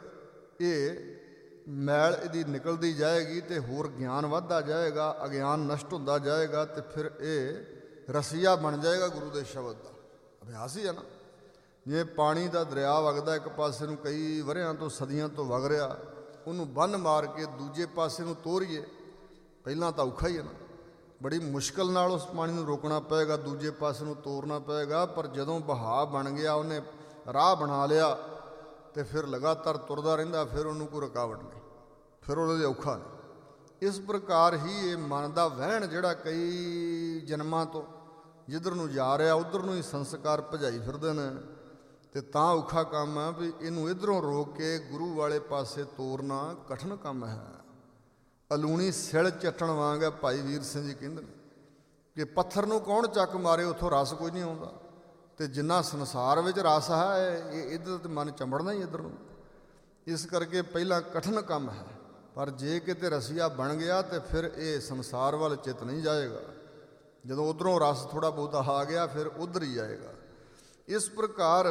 ਇਹ ਮੈਲ ਇਹਦੀ ਨਿਕਲਦੀ ਜਾਏਗੀ, ਤੇ ਹੋਰ ਗਿਆਨ ਵੱਧਦਾ ਜਾਏਗਾ, ਅਗਿਆਨ ਨਸ਼ਟ ਹੁੰਦਾ ਜਾਏਗਾ, ਤੇ ਫਿਰ ਇਹ ਰਸੀਆ ਬਣ ਜਾਏਗਾ ਗੁਰੂ ਦੇ ਸ਼ਬਦ ਦਾ। ਅਭਿਆਸ ਹੀ ਹੈ ਨਾ। ਜਿਵੇਂ ਪਾਣੀ ਦਾ ਦਰਿਆ ਵਗਦਾ, ਇੱਕ ਪਾਸੇ ਨੂੰ ਕਈ ਵਰ੍ਹਿਆਂ ਤੋਂ ਸਦੀਆਂ ਤੋਂ ਵਗ ਰਿਹਾ, ਉਹਨੂੰ ਬੰਨ੍ਹ ਮਾਰ ਕੇ ਦੂਜੇ ਪਾਸੇ ਨੂੰ ਤੋਰੀਏ, ਪਹਿਲਾਂ ਤਾਂ ਔਖਾ ਹੀ ਹੈ ਨਾ, ਬੜੀ ਮੁਸ਼ਕਿਲ ਨਾਲ ਉਸ ਪਾਣੀ ਨੂੰ ਰੋਕਣਾ ਪਏਗਾ, ਦੂਜੇ ਪਾਸੇ ਨੂੰ ਤੋਰਨਾ ਪਏਗਾ। ਪਰ ਜਦੋਂ ਵਹਾਅ ਬਣ ਗਿਆ, ਉਹਨੇ ਰਾਹ ਬਣਾ ਲਿਆ, ਤੇ ਫਿਰ ਲਗਾਤਾਰ ਤੁਰਦਾ ਰਹਿੰਦਾ, ਫਿਰ ਉਹਨੂੰ ਕੋਈ ਰੁਕਾਵਟ ਨਹੀਂ, ਫਿਰ ਉਹਦੇ ਔਖਾ ਨਹੀਂ। ਇਸ ਪ੍ਰਕਾਰ ਹੀ ਇਹ ਮਨ ਦਾ ਵਹਿਣ, ਜਿਹੜਾ ਕਈ ਜਨਮਾਂ ਤੋਂ ਜਿੱਧਰ ਨੂੰ ਜਾ ਰਿਹਾ, ਉੱਧਰ ਨੂੰ ਹੀ ਸੰਸਕਾਰ ਭਜਾਈ ਫਿਰਦੇ ਨੇ, ਤੇ ਤਾਂ ਔਖਾ ਕੰਮ ਹੈ ਵੀ ਇਹਨੂੰ ਇੱਧਰੋਂ ਰੋਕ ਕੇ ਗੁਰੂ ਵਾਲੇ ਪਾਸੇ ਤੋਰਨਾ ਕਠਿਨ ਕੰਮ ਹੈ। ਅਲੂਣੀ ਸਿਲ ਚੱਟਣ ਵਾਂਗ ਹੈ। ਭਾਈ ਵੀਰ ਸਿੰਘ ਜੀ ਕਹਿੰਦੇ ਨੇ ਕਿ ਪੱਥਰ ਨੂੰ ਕੌਣ ਚੱਕ ਮਾਰੇ, ਉੱਥੋਂ ਰਸ ਕੋਈ ਨਹੀਂ ਆਉਂਦਾ। ਤੇ ਜਿੰਨਾ ਸੰਸਾਰ ਵਿੱਚ ਰਸ ਹੈ, ਇਹ ਇੱਧਰ ਤੇ ਮਨ ਚੰਬੜਨਾ ਹੀ ਇੱਧਰ ਨੂੰ। ਇਸ ਕਰਕੇ ਪਹਿਲਾਂ ਕਠਿਨ ਕੰਮ ਹੈ, ਪਰ ਜੇ ਕਿਤੇ ਰਸੀਆ ਬਣ ਗਿਆ ਤੇ ਫਿਰ ਇਹ ਸੰਸਾਰ ਵੱਲ ਚਿੱਤ ਨਹੀਂ ਜਾਏਗਾ। ਜਦੋਂ ਉੱਧਰੋਂ ਰਸ ਥੋੜ੍ਹਾ ਬਹੁਤਾ ਆ ਗਿਆ, ਫਿਰ ਉੱਧਰ ਹੀ ਜਾਏਗਾ। ਇਸ ਪ੍ਰਕਾਰ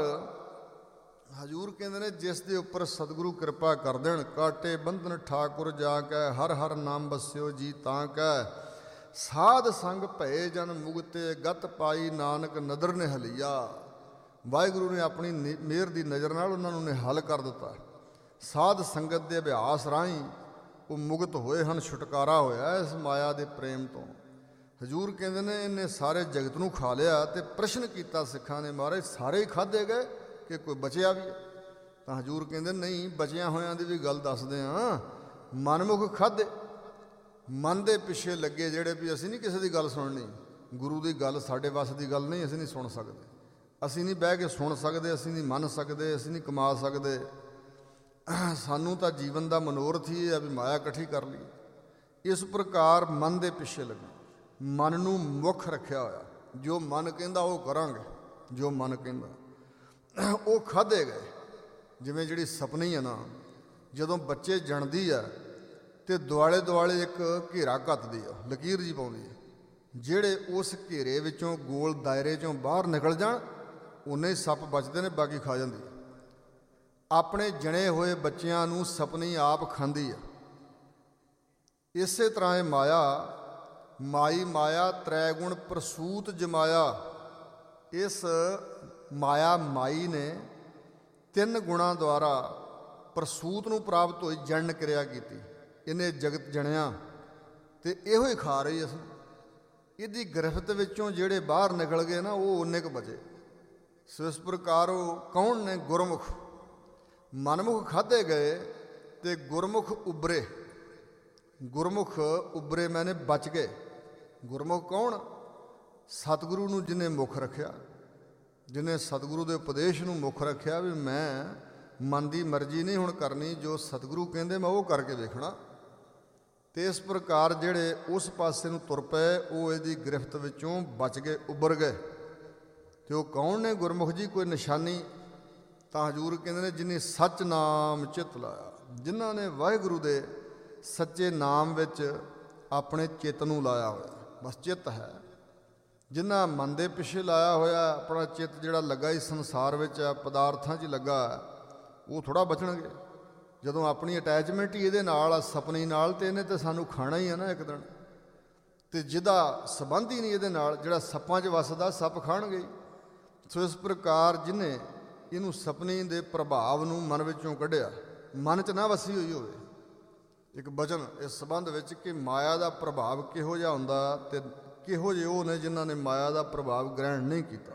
ਹਜ਼ੂਰ ਕਹਿੰਦੇ ਨੇ, ਜਿਸ ਦੇ ਉੱਪਰ ਸਤਿਗੁਰੂ ਕਿਰਪਾ ਕਰ ਦੇਣ, ਕਾਟੇ ਬੰਧਨ ਠਾਕੁਰ ਜਾ ਕੇ, ਹਰ ਹਰ ਨਾਮ ਬਸਿਓ ਜੀ ਤਾਂ ਕਹਿ। ਸਾਧ ਸੰਗ ਭਏ ਜਨ ਮੁਗਤੇ, ਗਤ ਪਾਈ ਨਾਨਕ ਨਦਰ ਨੇ ਹਲੀਆ। ਵਾਹਿਗੁਰੂ ਨੇ ਆਪਣੀ ਮਿਹਰ ਦੀ ਨਜ਼ਰ ਨਾਲ ਉਹਨਾਂ ਨੂੰ ਨਿਹਲ ਕਰ ਦਿੱਤਾ। ਸਾਧ ਸੰਗਤ ਦੇ ਅਭਿਆਸ ਰਾਹੀਂ ਉਹ ਮੁਗਤ ਹੋਏ ਹਨ, ਛੁਟਕਾਰਾ ਹੋਇਆ ਇਸ ਮਾਇਆ ਦੇ ਪ੍ਰੇਮ ਤੋਂ। ਹਜ਼ੂਰ ਕਹਿੰਦੇ ਨੇ, ਇਹਨੇ ਸਾਰੇ ਜਗਤ ਨੂੰ ਖਾ ਲਿਆ। ਤੇ ਪ੍ਰਸ਼ਨ ਕੀਤਾ ਸਿੱਖਾਂ ਨੇ, ਮਹਾਰਾਜ ਸਾਰੇ ਹੀ ਖਾਧੇ ਗਏ ਕਿ ਕੋਈ ਬਚਿਆ ਵੀ? ਤਾਂ ਹਜ਼ੂਰ ਕਹਿੰਦੇ, ਨਹੀਂ, ਬਚਿਆਂ ਹੋਇਆਂ ਦੀ ਵੀ ਗੱਲ ਦੱਸਦੇ ਹਾਂ। ਮਨਮੁਖ ਖਾਧੇ, ਮਨ ਦੇ ਪਿੱਛੇ ਲੱਗੇ, ਜਿਹੜੇ ਵੀ ਅਸੀਂ ਨਹੀਂ ਕਿਸੇ ਦੀ ਗੱਲ ਸੁਣਨੀ, ਗੁਰੂ ਦੀ ਗੱਲ ਸਾਡੇ ਵੱਸ ਦੀ ਗੱਲ ਨਹੀਂ, ਅਸੀਂ ਨਹੀਂ ਸੁਣ ਸਕਦੇ, ਅਸੀਂ ਨਹੀਂ ਬਹਿ ਕੇ ਸੁਣ ਸਕਦੇ, ਅਸੀਂ ਨਹੀਂ ਮੰਨ ਸਕਦੇ, ਅਸੀਂ ਨਹੀਂ ਕਮਾ ਸਕਦੇ। ਸਾਨੂੰ ਤਾਂ ਜੀਵਨ ਦਾ ਮਨੋਰਥ ਹੀ ਇਹ ਹੈ ਵੀ ਮਾਇਆ ਇਕੱਠੀ ਕਰ ਲਈ। ਇਸ ਪ੍ਰਕਾਰ ਮਨ ਦੇ ਪਿੱਛੇ ਲੱਗੇ, ਮਨ ਨੂੰ ਮੁੱਖ ਰੱਖਿਆ ਹੋਇਆ। ਜੋ ਮਨ ਕਹਿੰਦਾ ਉਹ ਕਰਾਂਗੇ, ਜੋ ਮਨ ਕਹਿੰਦਾ ਉਹ ਖਾਧੇ ਗਏ। ਜਿਵੇਂ ਜਿਹੜੀ ਸਪਨੀ ਹੈ ਨਾ, ਜਦੋਂ ਬੱਚੇ ਜਣਦੀ ਆ ਤੇ ਦੁਆਲੇ ਦੁਆਲੇ ਇੱਕ ਘੇਰਾ ਘੱਤਦੀ ਆ, ਲਕੀਰ ਜੀ ਪਾਉਂਦੀ ਹੈ। ਜਿਹੜੇ ਉਸ ਘੇਰੇ ਵਿੱਚੋਂ, ਗੋਲ ਦਾਇਰੇ 'ਚੋਂ ਬਾਹਰ ਨਿਕਲ ਜਾਣ, ਉਨੇ ਹੀ ਸੱਪ ਬਚਦੇ ਨੇ, ਬਾਕੀ ਖਾ ਜਾਂਦੀ। ਆਪਣੇ ਜਣੇ ਹੋਏ ਬੱਚਿਆਂ ਨੂੰ ਸਪਨੀ ਆਪ ਖਾਂਦੀ ਆ। ਇਸੇ ਤਰ੍ਹਾਂ ਇਹ ਮਾਇਆ, ਮਾਈ ਮਾਇਆ ਤ੍ਰੈ ਗੁਣ ਪ੍ਰਸੂਤ ਜਮਾਇਆ। ਇਸ ਮਾਇਆ ਮਾਈ ਨੇ 3 ਗੁਣਾਂ ਦੁਆਰਾ ਪ੍ਰਸੂਤ ਨੂੰ ਪ੍ਰਾਪਤ ਹੋਈ ਜਣਨ ਕਿਰਿਆ ਕੀਤੀ। ਇਹਨੇ ਜਗਤ ਜਣਿਆ ਤੇ ਇਹੋ ਹੀ ਖਾ ਰਹੀ ਅਸੀਂ। ਇਹਦੀ ਗ੍ਰਿਫਤ ਵਿੱਚੋਂ ਜਿਹੜੇ ਬਾਹਰ ਨਿਕਲ ਗਏ ਨਾ, ਉਹ ਉਨੇ ਕੁ ਬਚੇ। ਸੋ ਇਸ ਪ੍ਰਕਾਰ ਉਹ ਕੌਣ ਨੇ? ਗੁਰਮੁਖ। ਮਨਮੁਖ ਖਾਧੇ ਗਏ ਤੇ ਗੁਰਮੁਖ ਉਭਰੇ। ਗੁਰਮੁਖ ਉਭਰੇ ਮੈਨੇ ਬਚ ਗਏ। ਗੁਰਮੁਖ ਕੌਣ? ਸਤਿਗੁਰੂ ਨੂੰ ਜਿਹਨੇ ਮੁੱਖ ਰੱਖਿਆ, ਜਿਹਨੇ ਸਤਿਗੁਰੂ ਦੇ ਉਪਦੇਸ਼ ਨੂੰ ਮੁੱਖ ਰੱਖਿਆ ਵੀ ਮੈਂ ਮਨ ਦੀ ਮਰਜ਼ੀ ਨਹੀਂ ਹੁਣ ਕਰਨੀ, ਜੋ ਸਤਿਗੁਰੂ ਕਹਿੰਦੇ ਮੈਂ ਉਹ ਕਰਕੇ ਵੇਖਣਾ। ਤੇ ਇਸ ਪ੍ਰਕਾਰ ਜਿਹੜੇ ਉਸ ਪਾਸੇ ਨੂੰ ਤੁਰ ਪਏ, ਉਹ ਇਹਦੀ ਗ੍ਰਿਫਤ ਵਿੱਚੋਂ ਬਚ ਗਏ, ਉੱਭਰ ਗਏ। ਤੇ ਉਹ ਕੌਣ ਨੇ ਗੁਰਮੁਖ ਜੀ? ਕੋਈ ਨਿਸ਼ਾਨੀ? ਤਾਂ ਹਜ਼ੂਰ ਕਹਿੰਦੇ ਨੇ ਜਿਨੀ ਸੱਚ ਨਾਮ ਚਿੱਤ ਲਾਇਆ। ਜਿਨ੍ਹਾਂ ਨੇ ਵਾਹਿਗੁਰੂ ਦੇ ਸੱਚੇ ਨਾਮ ਵਿੱਚ ਆਪਣੇ ਚਿੱਤ ਨੂੰ ਲਾਇਆ ਹੋਇਆ, ਬਸ ਚਿੱਤ ਹੈ। ਜਿਨ੍ਹਾਂ ਮਨ ਦੇ ਪਿੱਛੇ ਲਾਇਆ ਹੋਇਆ ਆਪਣਾ ਚਿੱਤ, ਜਿਹੜਾ ਲੱਗਾ ਹੀ ਸੰਸਾਰ ਵਿੱਚ, ਪਦਾਰਥਾਂ 'ਚ ਲੱਗਾ, ਉਹ ਥੋੜ੍ਹਾ ਬਚਣਗੇ। ਜਦੋਂ ਆਪਣੀ ਅਟੈਚਮੈਂਟ ਹੀ ਇਹਦੇ ਨਾਲ ਆ, ਸਪਨੀ ਨਾਲ, ਤੇ ਇਹਨੇ ਤਾਂ ਸਾਨੂੰ ਖਾਣਾ ਹੀ ਆ ਨਾ ਇੱਕ ਦਿਨ। ਤੇ ਜਿਹਦਾ ਸੰਬੰਧ ਹੀ ਨਹੀਂ ਇਹਦੇ ਨਾਲ, ਜਿਹੜਾ ਸੱਪਾਂ 'ਚ ਵੱਸਦਾ, ਸੱਪ ਖਾਣਗੇ। ਸੋ ਇਸ ਪ੍ਰਕਾਰ ਜਿਹਨੇ ਇਹਨੂੰ ਸਪਨੀ ਦੇ ਪ੍ਰਭਾਵ ਨੂੰ ਮਨ ਵਿੱਚੋਂ ਕੱਢਿਆ, ਮਨ 'ਚ ਨਾ ਵਸੀ ਹੋਈ ਹੋਵੇ। ਇੱਕ ਬਚਨ ਇਸ ਸੰਬੰਧ ਵਿੱਚ ਕਿ ਮਾਇਆ ਦਾ ਪ੍ਰਭਾਵ ਕਿਹੋ ਜਿਹਾ ਹੁੰਦਾ ਤੇ ਕਿਹੋ ਜਿਹੇ ਉਹ ਨੇ ਜਿਨ੍ਹਾਂ ਨੇ ਮਾਇਆ ਦਾ ਪ੍ਰਭਾਵ ਗ੍ਰਹਿਣ ਨਹੀਂ ਕੀਤਾ।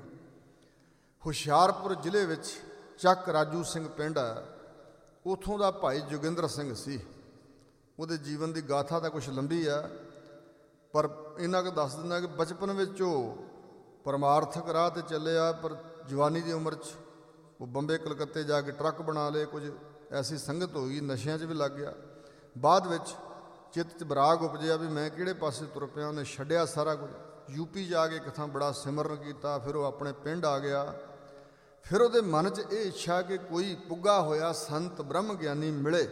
ਹੁਸ਼ਿਆਰਪੁਰ ਜ਼ਿਲ੍ਹੇ ਵਿੱਚ ਚੱਕ ਰਾਜੂ ਸਿੰਘ ਪਿੰਡ ਹੈ, ਉੱਥੋਂ ਦਾ ਭਾਈ ਜੋਗਿੰਦਰ ਸਿੰਘ ਸੀ। ਉਹਦੇ ਜੀਵਨ ਦੀ ਗਾਥਾ ਤਾਂ ਕੁਛ ਲੰਬੀ ਆ, ਪਰ ਇੰਨਾ ਕੁ ਦੱਸ ਦਿੰਦਾ ਕਿ ਬਚਪਨ ਵਿੱਚ ਉਹ ਪਰਮਾਰਥਕ ਰਾਹ 'ਤੇ ਚੱਲਿਆ, ਪਰ ਜਵਾਨੀ ਦੀ ਉਮਰ 'ਚ ਉਹ ਬੰਬੇ ਕਲਕੱਤੇ ਜਾ ਕੇ ਟਰੱਕ ਬਣਾ ਲਏ। ਕੁਝ ਐਸੀ ਸੰਗਤ ਹੋ ਗਈ, ਨਸ਼ਿਆਂ 'ਚ ਵੀ ਲੱਗ ਗਿਆ। ਬਾਅਦ ਵਿੱਚ ਚਿੱਤ 'ਚ ਬਰਾਗ ਉਪਜਿਆ ਵੀ ਮੈਂ ਕਿਹੜੇ ਪਾਸੇ ਤੁਰ ਪਿਆ। ਉਹਨੇ ਛੱਡਿਆ ਸਾਰਾ ਕੁਝ, ਯੂਪੀ ਜਾ ਕੇ ਕਿਥਾਂ ਬੜਾ ਸਿਮਰਨ ਕੀਤਾ। ਫਿਰ ਉਹ ਆਪਣੇ ਪਿੰਡ ਆ ਗਿਆ। ਫਿਰ ਉਹਦੇ ਮਨ 'ਚ ਇਹ ਇੱਛਾ ਕਿ ਕੋਈ ਪੁੱਗਾ ਹੋਇਆ ਸੰਤ ਬ੍ਰਹਮ ਗਿਆਨੀ ਮਿਲੇ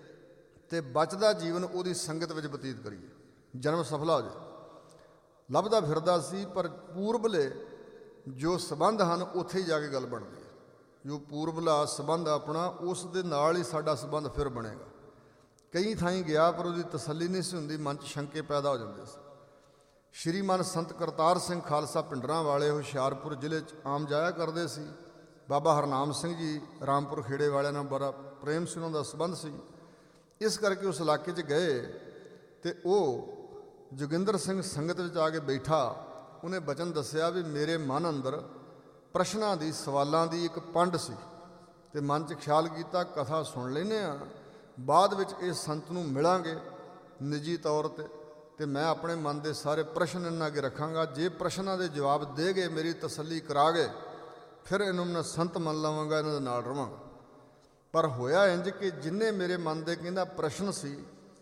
ਤੇ ਬਚਦਾ ਜੀਵਨ ਉਹਦੀ ਸੰਗਤ ਵਿੱਚ ਬਤੀਤ ਕਰੀਏ, ਜਨਮ ਸਫਲਾ ਹੋ ਜਾਏ। ਲੱਭਦਾ ਫਿਰਦਾ ਸੀ, ਪਰ ਪੂਰਬਲੇ ਜੋ ਸਬੰਧ ਹਨ ਉੱਥੇ ਹੀ ਜਾ ਕੇ ਗੱਲ ਬਣਦੀ ਹੈ। ਜੋ ਪੂਰਬਲਾ ਸਬੰਧ ਆਪਣਾ, ਉਸ ਦੇ ਨਾਲ ਹੀ ਸਾਡਾ ਸਬੰਧ ਫਿਰ ਬਣੇਗਾ। ਕਈ ਥਾਈਂ ਗਿਆ, ਪਰ ਉਹਦੀ ਤਸੱਲੀ ਨਹੀਂ ਸੀ ਹੁੰਦੀ, ਮਨ 'ਚ ਸ਼ੰਕੇ ਪੈਦਾ ਹੋ ਜਾਂਦੇ ਸੀ। ਸ਼੍ਰੀਮਾਨ ਸੰਤ ਕਰਤਾਰ ਸਿੰਘ ਖਾਲਸਾ ਪਿੰਡਰਾਂ ਵਾਲੇ ਹੁਸ਼ਿਆਰਪੁਰ ਜ਼ਿਲ੍ਹੇ 'ਚ ਆਮ ਜਾਇਆ ਕਰਦੇ ਸੀ। ਬਾਬਾ ਹਰਨਾਮ ਸਿੰਘ ਜੀ ਰਾਮਪੁਰ ਖੇੜੇ ਵਾਲਿਆਂ ਨਾਲ ਬੜਾ ਪ੍ਰੇਮ ਸੀ, ਉਹਨਾਂ ਦਾ ਸੰਬੰਧ ਸੀ। ਇਸ ਕਰਕੇ ਉਸ ਇਲਾਕੇ 'ਚ ਗਏ ਤੇ ਉਹ ਜੋਗਿੰਦਰ ਸਿੰਘ ਸੰਗਤ ਵਿੱਚ ਆ ਕੇ ਬੈਠਾ। ਉਹਨੇ ਬਚਨ ਦੱਸਿਆ ਵੀ ਮੇਰੇ ਮਨ ਅੰਦਰ ਪ੍ਰਸ਼ਨਾਂ ਦੀ, ਸਵਾਲਾਂ ਦੀ ਇੱਕ ਪੰਡ ਸੀ ਤੇ ਮਨ 'ਚ ਖਿਆਲ ਕੀਤਾ ਕਥਾ ਸੁਣ ਲੈਂਦੇ ਹਾਂ, ਬਾਅਦ ਵਿੱਚ ਇਸ ਸੰਤ ਨੂੰ ਮਿਲਾਂਗੇ ਨਿੱਜੀ ਤੌਰ 'ਤੇ, ਤੇ ਮੈਂ ਆਪਣੇ ਮਨ ਦੇ ਸਾਰੇ ਪ੍ਰਸ਼ਨ ਇਹਨਾਂ ਅੱਗੇ ਰੱਖਾਂਗਾ। ਜੇ ਪ੍ਰਸ਼ਨਾਂ ਦੇ ਜਵਾਬ ਦੇ ਗਏ, ਮੇਰੀ ਤਸੱਲੀ ਕਰਾ ਗਏ, ਫਿਰ ਇਹਨੂੰ ਮੈਂ ਸੰਤ ਮੰਨ ਲਵਾਂਗਾ, ਇਹਨਾਂ ਦੇ ਨਾਲ ਰਵਾਂਗਾ। ਪਰ ਹੋਇਆ ਇੰਜ ਕਿ ਜਿੰਨੇ ਮੇਰੇ ਮਨ ਦੇ ਕਹਿੰਦਾ ਪ੍ਰਸ਼ਨ ਸੀ,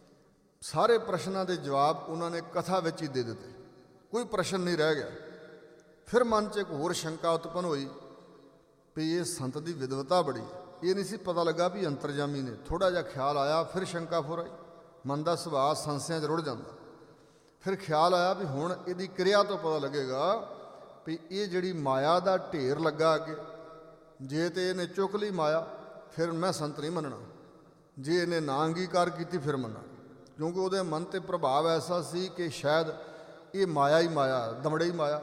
ਸਾਰੇ ਪ੍ਰਸ਼ਨਾਂ ਦੇ ਜਵਾਬ ਉਹਨਾਂ ਨੇ ਕਥਾ ਵਿੱਚ ਹੀ ਦੇ ਦਿੱਤੇ, ਕੋਈ ਪ੍ਰਸ਼ਨ ਨਹੀਂ ਰਹਿ ਗਿਆ। ਫਿਰ ਮਨ 'ਚ ਇੱਕ ਹੋਰ ਸ਼ੰਕਾ ਉਤਪੰਨ ਹੋਈ ਵੀ ਇਹ ਸੰਤ ਦੀ ਵਿਦਵਤਾ ਬੜੀ, ਇਹ ਨਹੀਂ ਸੀ ਪਤਾ ਲੱਗਾ ਵੀ ਅੰਤਰਜਾਮੀ ਨੇ। ਥੋੜ੍ਹਾ ਜਿਹਾ ਖਿਆਲ ਆਇਆ, ਫਿਰ ਸ਼ੰਕਾ ਫੁਰ ਆਈ। ਮਨ ਦਾ ਸੁਭਾਅ ਸੰਸਿਆਂ 'ਚ ਰੁੜ ਜਾਂਦਾ। ਫਿਰ ਖਿਆਲ ਆਇਆ ਵੀ ਹੁਣ ਇਹਦੀ ਕਿਰਿਆ ਤੋਂ ਪਤਾ ਲੱਗੇਗਾ ਵੀ ਇਹ ਜਿਹੜੀ ਮਾਇਆ ਦਾ ਢੇਰ ਲੱਗਾ ਅੱਗੇ, ਜੇ ਤੇ ਇਹਨੇ ਚੁੱਕ ਲਈ ਮਾਇਆ, ਫਿਰ ਮੈਂ ਸੰਤ ਨਹੀਂ ਮੰਨਣਾ। ਜੇ ਇਹਨੇ ਨਾ ਅੰਗੀਕਾਰ ਕੀਤੀ, ਫਿਰ ਮੰਨਾਂ। ਕਿਉਂਕਿ ਉਹਦੇ ਮਨ 'ਤੇ ਪ੍ਰਭਾਵ ਐਸਾ ਸੀ ਕਿ ਸ਼ਾਇਦ ਇਹ ਮਾਇਆ ਹੀ ਮਾਇਆ, ਦਮੜੇ ਹੀ ਮਾਇਆ।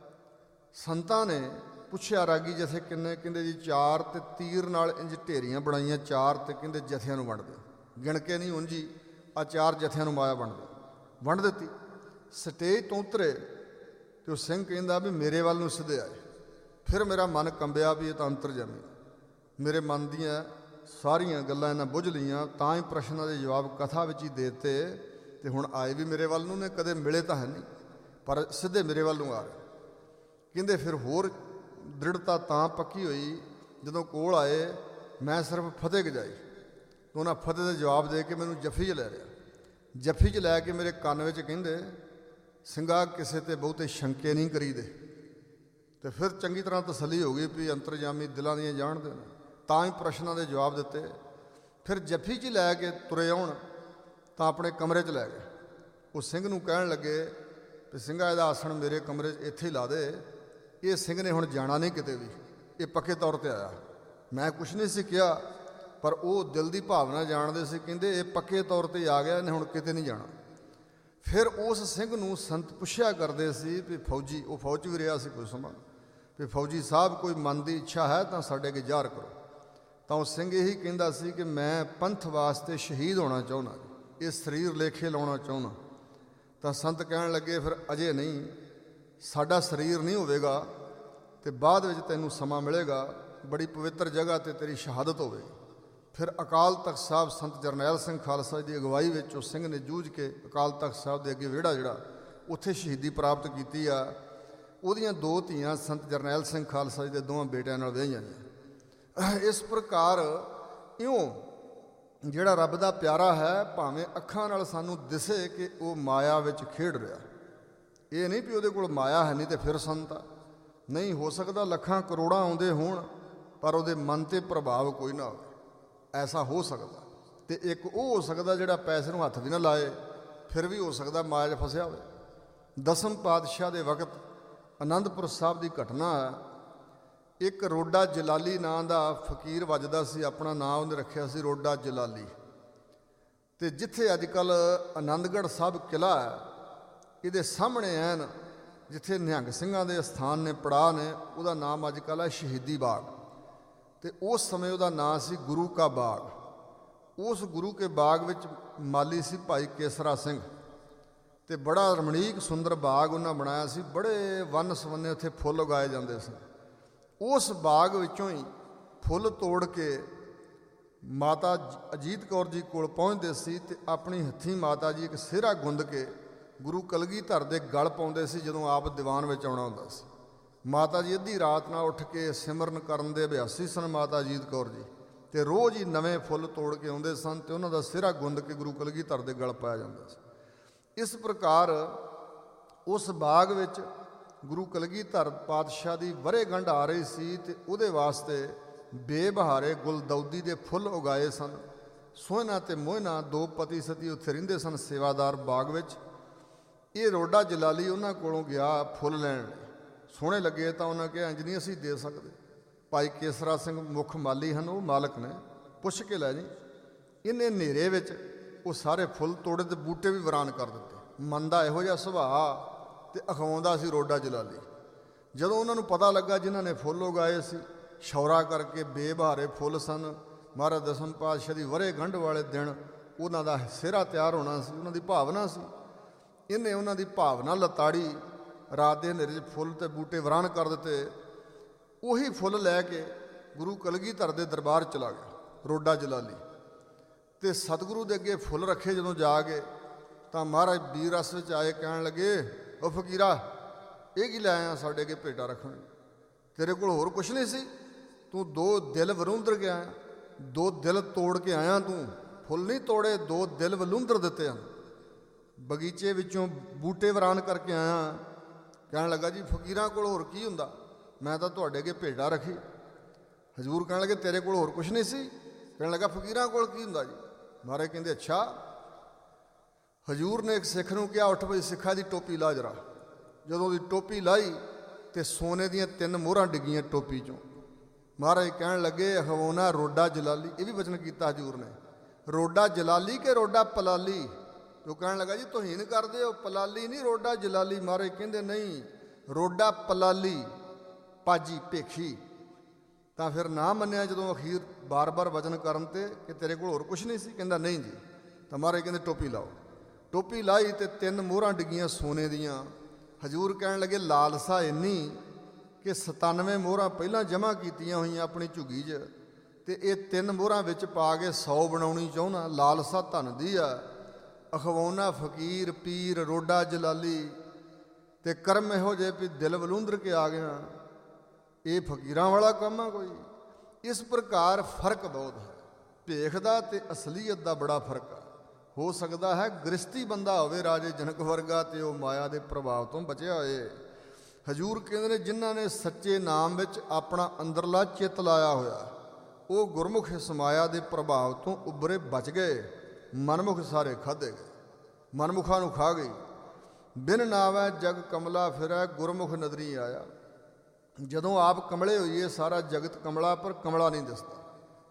ਸੰਤਾਂ ਨੇ ਪੁੱਛਿਆ ਰਾਗੀ ਜਥੇ ਕਿੰਨੇ? ਕਹਿੰਦੇ ਜੀ 4, ਤੇ ਤੀਰ ਨਾਲ ਇੰਜ ਢੇਰੀਆਂ ਬਣਾਈਆਂ 4, ਤੇ ਕਹਿੰਦੇ ਜਥਿਆਂ ਨੂੰ ਵੰਡ ਦਿਓ। ਗਿਣ ਕੇ ਨਹੀਂ ਉਂਝੀ, ਆ 4 ਜਥਿਆਂ ਨੂੰ ਮਾਇਆ ਵੰਡ ਦਿੱਤੀ। ਸਟੇਜ ਤੋਂ ਉਤਰੇ ਤੇ ਉਹ ਸਿੰਘ ਕਹਿੰਦਾ ਵੀ ਮੇਰੇ ਵੱਲ ਨੂੰ ਸਿੱਧੇ ਆਏ। ਫਿਰ ਮੇਰਾ ਮਨ ਕੰਬਿਆ ਵੀ ਇਹ ਤਾਂ ਅੰਤਰਜਾਮੀ। ਮੇਰੇ ਮਨ ਦੀਆਂ ਸਾਰੀਆਂ ਗੱਲਾਂ ਇਹਨਾਂ ਬੁੱਝ ਲਈਆਂ, ਤਾਂ ਹੀ ਪ੍ਰਸ਼ਨਾਂ ਦੇ ਜਵਾਬ ਕਥਾ ਵਿੱਚ ਹੀ ਦੇ ਦਿੱਤੇ। ਤੇ ਹੁਣ ਆਏ ਵੀ ਮੇਰੇ ਵੱਲ ਨੂੰ ਨੇ, ਕਦੇ ਮਿਲੇ ਤਾਂ ਹੈ ਨਹੀਂ, ਪਰ ਸਿੱਧੇ ਮੇਰੇ ਵੱਲ ਨੂੰ ਆ ਰਹੇ। ਕਹਿੰਦੇ ਫਿਰ ਹੋਰ ਦ੍ਰਿੜਤਾ ਤਾਂ ਪੱਕੀ ਹੋਈ ਜਦੋਂ ਕੋਲ ਆਏ। ਮੈਂ ਸਿਰਫ ਫਤਿਹ ਗਜਾਈ, ਉਹਨਾਂ ਫਤਿਹ ਦੇ ਜਵਾਬ ਦੇ ਕੇ ਮੈਨੂੰ ਜੱਫੀ 'ਚ ਲੈ ਲਿਆ। ਜੱਫੀ 'ਚ ਲੈ ਕੇ ਮੇਰੇ ਕੰਨ ਵਿੱਚ ਕਹਿੰਦੇ, ਸਿੰਘਾ ਕਿਸੇ ਤੇ ਬਹੁਤੇ ਸ਼ੰਕੇ ਨਹੀਂ ਕਰੀਦੇ। ਤੇ ਫਿਰ ਚੰਗੀ ਤਰ੍ਹਾਂ ਤਸੱਲੀ ਹੋ ਗਈ ਵੀ ਅੰਤਰਜਾਮੀ ਦਿਲਾਂ ਦੀਆਂ ਜਾਣਦੇ ਨੇ, ਤਾਂ ਹੀ ਪ੍ਰਸ਼ਨਾਂ ਦੇ ਜਵਾਬ ਦਿੱਤੇ। ਫਿਰ ਜੱਫੀ 'ਚ ਲੈ ਕੇ ਤੁਰੇ ਆਉਣ ਤਾਂ ਆਪਣੇ ਕਮਰੇ 'ਚ ਲੈ ਗਏ। ਉਹ ਸਿੰਘ ਨੂੰ ਕਹਿਣ ਲੱਗੇ ਵੀ ਸਿੰਘਾ ਇਹਦਾ ਆਸਣ ਮੇਰੇ ਕਮਰੇ 'ਚ ਇੱਥੇ ਹੀ ਲਾ ਦੇ। ਇਹ ਸਿੰਘ ਨੇ ਹੁਣ ਜਾਣਾ ਨਹੀਂ ਕਿਤੇ ਵੀ, ਇਹ ਪੱਕੇ ਤੌਰ 'ਤੇ ਆਇਆ। ਮੈਂ ਕੁਛ ਨਹੀਂ ਸੀ ਕਿਹਾ, ਪਰ ਉਹ ਦਿਲ ਦੀ ਭਾਵਨਾ ਜਾਣਦੇ ਸੀ। ਕਹਿੰਦੇ ਇਹ ਪੱਕੇ ਤੌਰ 'ਤੇ ਆ ਗਿਆ, ਇਹਨੇ ਹੁਣ ਕਿਤੇ ਨਹੀਂ ਜਾਣਾ। ਫਿਰ ਉਸ ਸਿੰਘ ਨੂੰ ਸੰਤ ਪੁੱਛਿਆ ਕਰਦੇ ਸੀ ਵੀ ਫੌਜੀ, ਉਹ ਫੌਜ 'ਚ ਵੀ ਰਿਹਾ ਸੀ ਕੋਈ ਸਮਾਂ, ਵੀ ਫੌਜੀ ਸਾਹਿਬ ਕੋਈ ਮਨ ਦੀ ਇੱਛਾ ਹੈ ਤਾਂ ਸਾਡੇ ਅੱਗੇ ਜ਼ਾਹਰ ਕਰੋ। ਤਾਂ ਉਹ ਸਿੰਘ ਇਹੀ ਕਹਿੰਦਾ ਸੀ ਕਿ ਮੈਂ ਪੰਥ ਵਾਸਤੇ ਸ਼ਹੀਦ ਹੋਣਾ ਚਾਹੁੰਦਾ, ਇਹ ਸਰੀਰ ਲੇਖੇ ਲਾਉਣਾ ਚਾਹੁੰਦਾ। ਤਾਂ ਸੰਤ ਕਹਿਣ ਲੱਗੇ ਫਿਰ ਅਜੇ ਨਹੀਂ, ਸਾਡਾ ਸਰੀਰ ਨਹੀਂ ਹੋਵੇਗਾ ਅਤੇ ਬਾਅਦ ਵਿੱਚ ਤੈਨੂੰ ਸਮਾਂ ਮਿਲੇਗਾ, ਬੜੀ ਪਵਿੱਤਰ ਜਗ੍ਹਾ 'ਤੇ ਤੇਰੀ ਸ਼ਹਾਦਤ ਹੋਵੇਗੀ। ਫਿਰ ਅਕਾਲ ਤਖਤ ਸਾਹਿਬ ਸੰਤ ਜਰਨੈਲ ਸਿੰਘ ਖਾਲਸਾ ਦੀ ਅਗਵਾਈ ਵਿੱਚ ਉਸ ਸਿੰਘ ਨੇ ਜੂਝ ਕੇ ਅਕਾਲ ਤਖਤ ਸਾਹਿਬ ਦੇ ਅੱਗੇ ਵਿਹੜਾ ਜਿਹੜਾ ਉੱਥੇ ਸ਼ਹੀਦੀ ਪ੍ਰਾਪਤ ਕੀਤੀ ਆ। ਉਹਦੀਆਂ 2 ਧੀਆਂ ਸੰਤ ਜਰਨੈਲ ਸਿੰਘ ਖਾਲਸਾ ਜੀ ਦੇ ਦੋਵਾਂ ਬੇਟਿਆਂ ਨਾਲ ਵਿਆਹੀਆਂ ਨੇ। ਇਸ ਪ੍ਰਕਾਰ ਇਉਂ ਜਿਹੜਾ ਰੱਬ ਦਾ ਪਿਆਰਾ ਹੈ, ਭਾਵੇਂ ਅੱਖਾਂ ਨਾਲ ਸਾਨੂੰ ਦਿਸੇ ਕਿ ਉਹ ਮਾਇਆ ਵਿੱਚ ਖੇਡ ਰਿਹਾ, ਇਹ ਨਹੀਂ ਵੀ ਉਹਦੇ ਕੋਲ ਮਾਇਆ ਹੈ ਨਹੀਂ ਤੇ ਫਿਰ ਸੰਤ ਆ, ਨਹੀਂ। ਹੋ ਸਕਦਾ ਲੱਖਾਂ ਕਰੋੜਾਂ ਆਉਂਦੇ ਹੋਣ ਪਰ ਉਹਦੇ ਮਨ 'ਤੇ ਪ੍ਰਭਾਵ ਕੋਈ ਨਾ ਹੋਵੇ, ਐਸਾ ਹੋ ਸਕਦਾ। ਅਤੇ ਇੱਕ ਉਹ ਹੋ ਸਕਦਾ ਜਿਹੜਾ ਪੈਸੇ ਨੂੰ ਹੱਥ ਵੀ ਨਾ ਲਾਏ, ਫਿਰ ਵੀ ਹੋ ਸਕਦਾ ਮਾਇਆ 'ਚ ਫਸਿਆ ਹੋਵੇ। 10ਮ ਪਾਤਸ਼ਾਹ ਦੇ ਵਕਤ ਅਨੰਦਪੁਰ ਸਾਹਿਬ ਦੀ ਘਟਨਾ ਹੈ। ਇੱਕ ਰੋਡਾ ਜਲਾਲੀ ਨਾਂ ਦਾ ਫਕੀਰ ਵੱਜਦਾ ਸੀ, ਆਪਣਾ ਨਾਂ ਉਹਨੇ ਰੱਖਿਆ ਸੀ ਰੋਡਾ ਜਲਾਲੀ। ਅਤੇ ਜਿੱਥੇ ਅੱਜ ਕੱਲ੍ਹ ਆਨੰਦਗੜ੍ਹ ਸਾਹਿਬ ਕਿਲ੍ਹਾ ਹੈ, ਇਹਦੇ ਸਾਹਮਣੇ ਐਨ ਜਿੱਥੇ ਨਿਹੰਗ ਸਿੰਘਾਂ ਦੇ ਅਸਥਾਨ ਨੇ, ਪੜਾਅ ਨੇ, ਉਹਦਾ ਨਾਮ ਅੱਜ ਕੱਲ੍ਹ ਹੈ ਸ਼ਹੀਦੀ ਬਾਗ। ਅਤੇ ਉਸ ਸਮੇਂ ਉਹਦਾ ਨਾਂ ਸੀ ਗੁਰੂ ਕਾ ਬਾਗ। ਉਸ ਗੁਰੂ ਕੇ ਬਾਗ ਵਿੱਚ ਮਾਲੀ ਸੀ ਭਾਈ ਕੇਸਰਾ ਸਿੰਘ, ਅਤੇ ਬੜਾ ਰਮਣੀਕ ਸੁੰਦਰ ਬਾਗ ਉਹਨਾਂ ਬਣਾਇਆ ਸੀ। ਬੜੇ ਵੰਨ ਸਵੰਨੇ ਉੱਥੇ ਫੁੱਲ ਉਗਾਏ ਜਾਂਦੇ ਸਨ। ਉਸ ਬਾਗ ਵਿੱਚੋਂ ਹੀ ਫੁੱਲ ਤੋੜ ਕੇ ਮਾਤਾ ਅਜੀਤ ਕੌਰ ਜੀ ਕੋਲ ਪਹੁੰਚਦੇ ਸੀ ਅਤੇ ਆਪਣੀ ਹੱਥੀਂ ਮਾਤਾ ਜੀ ਇੱਕ ਸਿਹਰਾ ਗੁੰਦ ਕੇ ਗੁਰੂ ਕਲਗੀਧਰ ਦੇ ਗਲ ਪਾਉਂਦੇ ਸੀ ਜਦੋਂ ਆਪ ਦੀਵਾਨ ਵਿੱਚ ਆਉਣਾ ਹੁੰਦਾ ਸੀ। ਮਾਤਾ ਜੀ ਅੱਧੀ ਰਾਤ ਨਾਲ ਉੱਠ ਕੇ ਸਿਮਰਨ ਕਰਨ ਦੇ ਅਭਿਆਸੀ ਸਨ ਮਾਤਾ ਅਜੀਤ ਕੌਰ ਜੀ, ਅਤੇ ਰੋਜ਼ ਹੀ ਨਵੇਂ ਫੁੱਲ ਤੋੜ ਕੇ ਆਉਂਦੇ ਸਨ ਅਤੇ ਉਹਨਾਂ ਦਾ ਸਿਹਰਾ ਗੁੰਦ ਕੇ ਗੁਰੂ ਕਲਗੀਧਰ ਦੇ ਗਲ ਪਾਇਆ ਜਾਂਦਾ ਸੀ। ਇਸ ਪ੍ਰਕਾਰ ਉਸ ਬਾਗ ਵਿੱਚ ਗੁਰੂ ਕਲਗੀਧਰ ਪਾਤਸ਼ਾਹ ਦੀ ਵਰ੍ਹੇਗੰਢ ਆ ਰਹੀ ਸੀ ਅਤੇ ਉਹਦੇ ਵਾਸਤੇ ਬੇਬਹਾਰੇ ਗੁਲਦੌਦੀ ਦੇ ਫੁੱਲ ਉਗਾਏ ਸਨ। ਸੋਹਣਾ ਅਤੇ ਮੋਹਣਾ 2 ਪਤੀ ਸਤੀ ਉੱਥੇ ਰਹਿੰਦੇ ਸਨ ਸੇਵਾਦਾਰ ਬਾਗ ਵਿੱਚ। ਇਹ ਰੋਡਾ ਜਲਾਲੀ ਉਹਨਾਂ ਕੋਲੋਂ ਗਿਆ ਫੁੱਲ ਲੈਣ ਲਈ। ਸੋਹਣੇ ਲੱਗੇ ਤਾਂ ਉਹਨਾਂ ਕਿਹਾ ਇੰਜ ਨਹੀਂ ਅਸੀਂ ਦੇ ਸਕਦੇ। ਭਾਈ ਕੇਸਰਾ ਸਿੰਘ ਮੁੱਖ ਮਾਲੀ ਹਨ, ਉਹ ਮਾਲਕ ਨੇ, ਪੁੱਛ ਕੇ ਲੈ ਜੀ। ਇਹਨੇ ਹਨੇਰੇ ਵਿੱਚ ਉਹ ਸਾਰੇ ਫੁੱਲ ਤੋੜੇ ਅਤੇ ਬੂਟੇ ਵੀ ਵੀਰਾਨ ਕਰ ਦਿੱਤੇ। ਮਨ ਦਾ ਇਹੋ ਜਿਹਾ ਸੁਭਾਅ ਅਤੇ ਅਖਵਾਉਂਦਾ ਸੀ ਰੋਡਾ ਜਲਾਲੀ। ਜਦੋਂ ਉਹਨਾਂ ਨੂੰ ਪਤਾ ਲੱਗਾ ਜਿਨ੍ਹਾਂ ਨੇ ਫੁੱਲ ਉਗਾਏ ਸੀ, ਸ਼ੌਰਾ ਕਰਕੇ ਬੇਬਹਾਰੇ ਫੁੱਲ ਸਨ, ਮਹਾਰਾਜ 10ਮ ਪਾਤਸ਼ਾਹ ਦੀ ਵਰ੍ਹੇਗੰਢ ਵਾਲੇ ਦਿਨ ਉਹਨਾਂ ਦਾ ਸਿਹਰਾ ਤਿਆਰ ਹੋਣਾ ਸੀ, ਉਹਨਾਂ ਦੀ ਭਾਵਨਾ ਸੀ। ਇਹਨੇ ਉਹਨਾਂ ਦੀ ਭਾਵਨਾ ਲਤਾੜੀ, ਰਾਤ ਦੇ ਹਨੇਰੇ 'ਚ ਫੁੱਲ ਅਤੇ ਬੂਟੇ ਵੀਰਾਨ ਕਰ ਦਿੱਤੇ। ਉਹੀ ਫੁੱਲ ਲੈ ਕੇ ਗੁਰੂ ਕਲਗੀਧਰ ਦੇ ਦਰਬਾਰ ਚਲਾ ਗਿਆ ਰੋਡਾ ਜਲਾਲੀ, ਅਤੇ ਸਤਿਗੁਰੂ ਦੇ ਅੱਗੇ ਫੁੱਲ ਰੱਖੇ। ਜਦੋਂ ਜਾ ਕੇ ਤਾਂ ਮਹਾਰਾਜ ਵੀਰ ਰਸ ਵਿੱਚ ਆਏ, ਕਹਿਣ ਲੱਗੇ ਉਹ ਫਕੀਰਾ ਇਹ ਕੀ ਲੈ ਆਇਆ ਸਾਡੇ ਅੱਗੇ ਭੇਟਾ ਰੱਖਣ? ਤੇਰੇ ਕੋਲ ਹੋਰ ਕੁਛ ਨਹੀਂ ਸੀ? ਤੂੰ 2 ਦਿਲ ਵਲੂੰਦਰ ਕੇ ਆਇਆ, 2 ਦਿਲ ਤੋੜ ਕੇ ਆਇਆ ਤੂੰ। ਫੁੱਲ ਨਹੀਂ ਤੋੜੇ, 2 ਦਿਲ ਵਲੂੰਦਰ ਦਿੱਤੇ ਹਨ। ਬਗੀਚੇ ਵਿੱਚੋਂ ਬੂਟੇ ਵੀਰਾਨ ਕਰਕੇ ਆਇਆ। ਕਹਿਣ ਲੱਗਾ ਜੀ ਫਕੀਰਾਂ ਕੋਲ ਹੋਰ ਕੀ ਹੁੰਦਾ, ਮੈਂ ਤਾਂ ਤੁਹਾਡੇ ਅੱਗੇ ਭੇਟਾ ਰੱਖੀ। ਹਜ਼ੂਰ ਕਹਿਣ ਲੱਗੇ ਤੇਰੇ ਕੋਲ ਹੋਰ ਕੁਛ ਨਹੀਂ ਸੀ? ਕਹਿਣ ਲੱਗਾ ਫਕੀਰਾਂ ਕੋਲ ਕੀ ਹੁੰਦਾ ਜੀ? ਮਹਾਰਾਜ ਕਹਿੰਦੇ ਅੱਛਾ। ਹਜ਼ੂਰ ਨੇ ਇੱਕ ਸਿੱਖ ਨੂੰ ਕਿਹਾ ਉੱਠ ਬਈ ਸਿੱਖਾ ਦੀ ਟੋਪੀ ਲਾ ਜਰਾ। ਜਦੋਂ ਉਹਦੀ ਟੋਪੀ ਲਾਈ ਅਤੇ ਸੋਨੇ ਦੀਆਂ 3 ਮੋਹਰਾਂ ਡਿੱਗੀਆਂ ਟੋਪੀ 'ਚੋਂ। ਮਹਾਰਾਜ ਕਹਿਣ ਲੱਗੇ ਹਵੋਨਾ ਰੋਡਾ ਜਲਾਲੀ। ਇਹ ਵੀ ਵਚਨ ਕੀਤਾ ਹਜ਼ੂਰ ਨੇ, ਰੋਡਾ ਜਲਾਲੀ ਕਿ ਰੋਡਾ ਪਲਾਲੀ? ਉਹ ਕਹਿਣ ਲੱਗਾ ਜੀ ਤੋਹੀਨ ਕਰਦੇ ਹੋ, ਪਲਾਲੀ ਨਹੀਂ ਰੋਡਾ ਜਲਾਲੀ। ਮਹਾਰਾਜ ਕਹਿੰਦੇ ਨਹੀਂ, ਰੋਡਾ ਪਲਾਲੀ, ਪਾਜੀ ਭੇਖੀ। ਤਾਂ ਫਿਰ ਨਾ ਮੰਨਿਆ ਜਦੋਂ ਅਖੀਰ ਬਾਰ-ਬਾਰ ਵਚਨ ਕਰਨ 'ਤੇ ਕਿ ਤੇਰੇ ਕੋਲ ਹੋਰ ਕੁਛ ਨਹੀਂ ਸੀ? ਕਹਿੰਦਾ ਨਹੀਂ ਜੀ। ਤਾਂ ਮਹਾਰਾਜ ਕਹਿੰਦੇ ਟੋਪੀ ਲਾਓ। ਟੋਪੀ ਲਾਈ ਅਤੇ 3 ਮੋਹਰਾਂ ਡਿੱਗੀਆਂ ਸੋਨੇ ਦੀਆਂ। ਹਜ਼ੂਰ ਕਹਿਣ ਲੱਗੇ ਲਾਲਸਾ ਇੰਨੀ ਕਿ 97 ਮੋਹਰਾਂ ਪਹਿਲਾਂ ਜਮ੍ਹਾਂ ਕੀਤੀਆਂ ਹੋਈਆਂ ਆਪਣੀ ਝੁੱਗੀ 'ਚ, ਅਤੇ ਇਹ 3 ਮੋਹਰਾਂ ਵਿੱਚ ਪਾ ਕੇ 100 ਬਣਾਉਣੀ ਚਾਹੁੰਦਾ। ਲਾਲਸਾ ਧਨ ਦੀ ਆ। ਅਖਵਾਉਣਾ ਫਕੀਰ ਪੀਰ ਰੋਡਾ ਜਲਾਲੀ, ਅਤੇ ਕਰਮ ਇਹੋ ਜਿਹੇ ਵੀ ਦਿਲ ਵਲੂੰਦਰ ਕੇ ਆ ਗਿਆ। ਇਹ ਫਕੀਰਾਂ ਵਾਲਾ ਕੰਮ ਆ ਕੋਈ? ਇਸ ਪ੍ਰਕਾਰ ਫਰਕ ਬਹੁਤ ਹੈ। ਭੇਖ ਦਾ ਅਤੇ ਅਸਲੀਅਤ ਦਾ ਬੜਾ ਫਰਕ ਆ। ਹੋ ਸਕਦਾ ਹੈ ਗ੍ਰਸਤੀ ਬੰਦਾ ਹੋਵੇ ਰਾਜੇ ਜਨਕ ਵਰਗਾ, ਅਤੇ ਉਹ ਮਾਇਆ ਦੇ ਪ੍ਰਭਾਵ ਤੋਂ ਬਚਿਆ ਹੋਏ। ਹਜ਼ੂਰ ਕਹਿੰਦੇ ਨੇ ਜਿਨ੍ਹਾਂ ਨੇ ਸੱਚੇ ਨਾਮ ਵਿੱਚ ਆਪਣਾ ਅੰਦਰਲਾ ਚਿੱਤ ਲਾਇਆ ਹੋਇਆ, ਉਹ ਗੁਰਮੁਖ ਇਸ ਮਾਇਆ ਦੇ ਪ੍ਰਭਾਵ ਤੋਂ ਉੱਭਰੇ ਬਚ ਗਏ। ਮਨਮੁਖ ਸਾਰੇ ਖਾਧੇ ਗਏ, ਮਨਮੁਖਾਂ ਨੂੰ ਖਾ ਗਈ। ਬਿਨ ਨਾਵੈ ਜਗ ਕਮਲਾ ਫਿਰੈ, ਗੁਰਮੁਖ ਨਦਰੀ ਆਇਆ। ਜਦੋਂ ਆਪ ਕਮਲੇ ਹੋਈਏ ਸਾਰਾ ਜਗਤ ਕਮਲਾ, ਪਰ ਕਮਲਾ ਨਹੀਂ ਦਿਸਦਾ।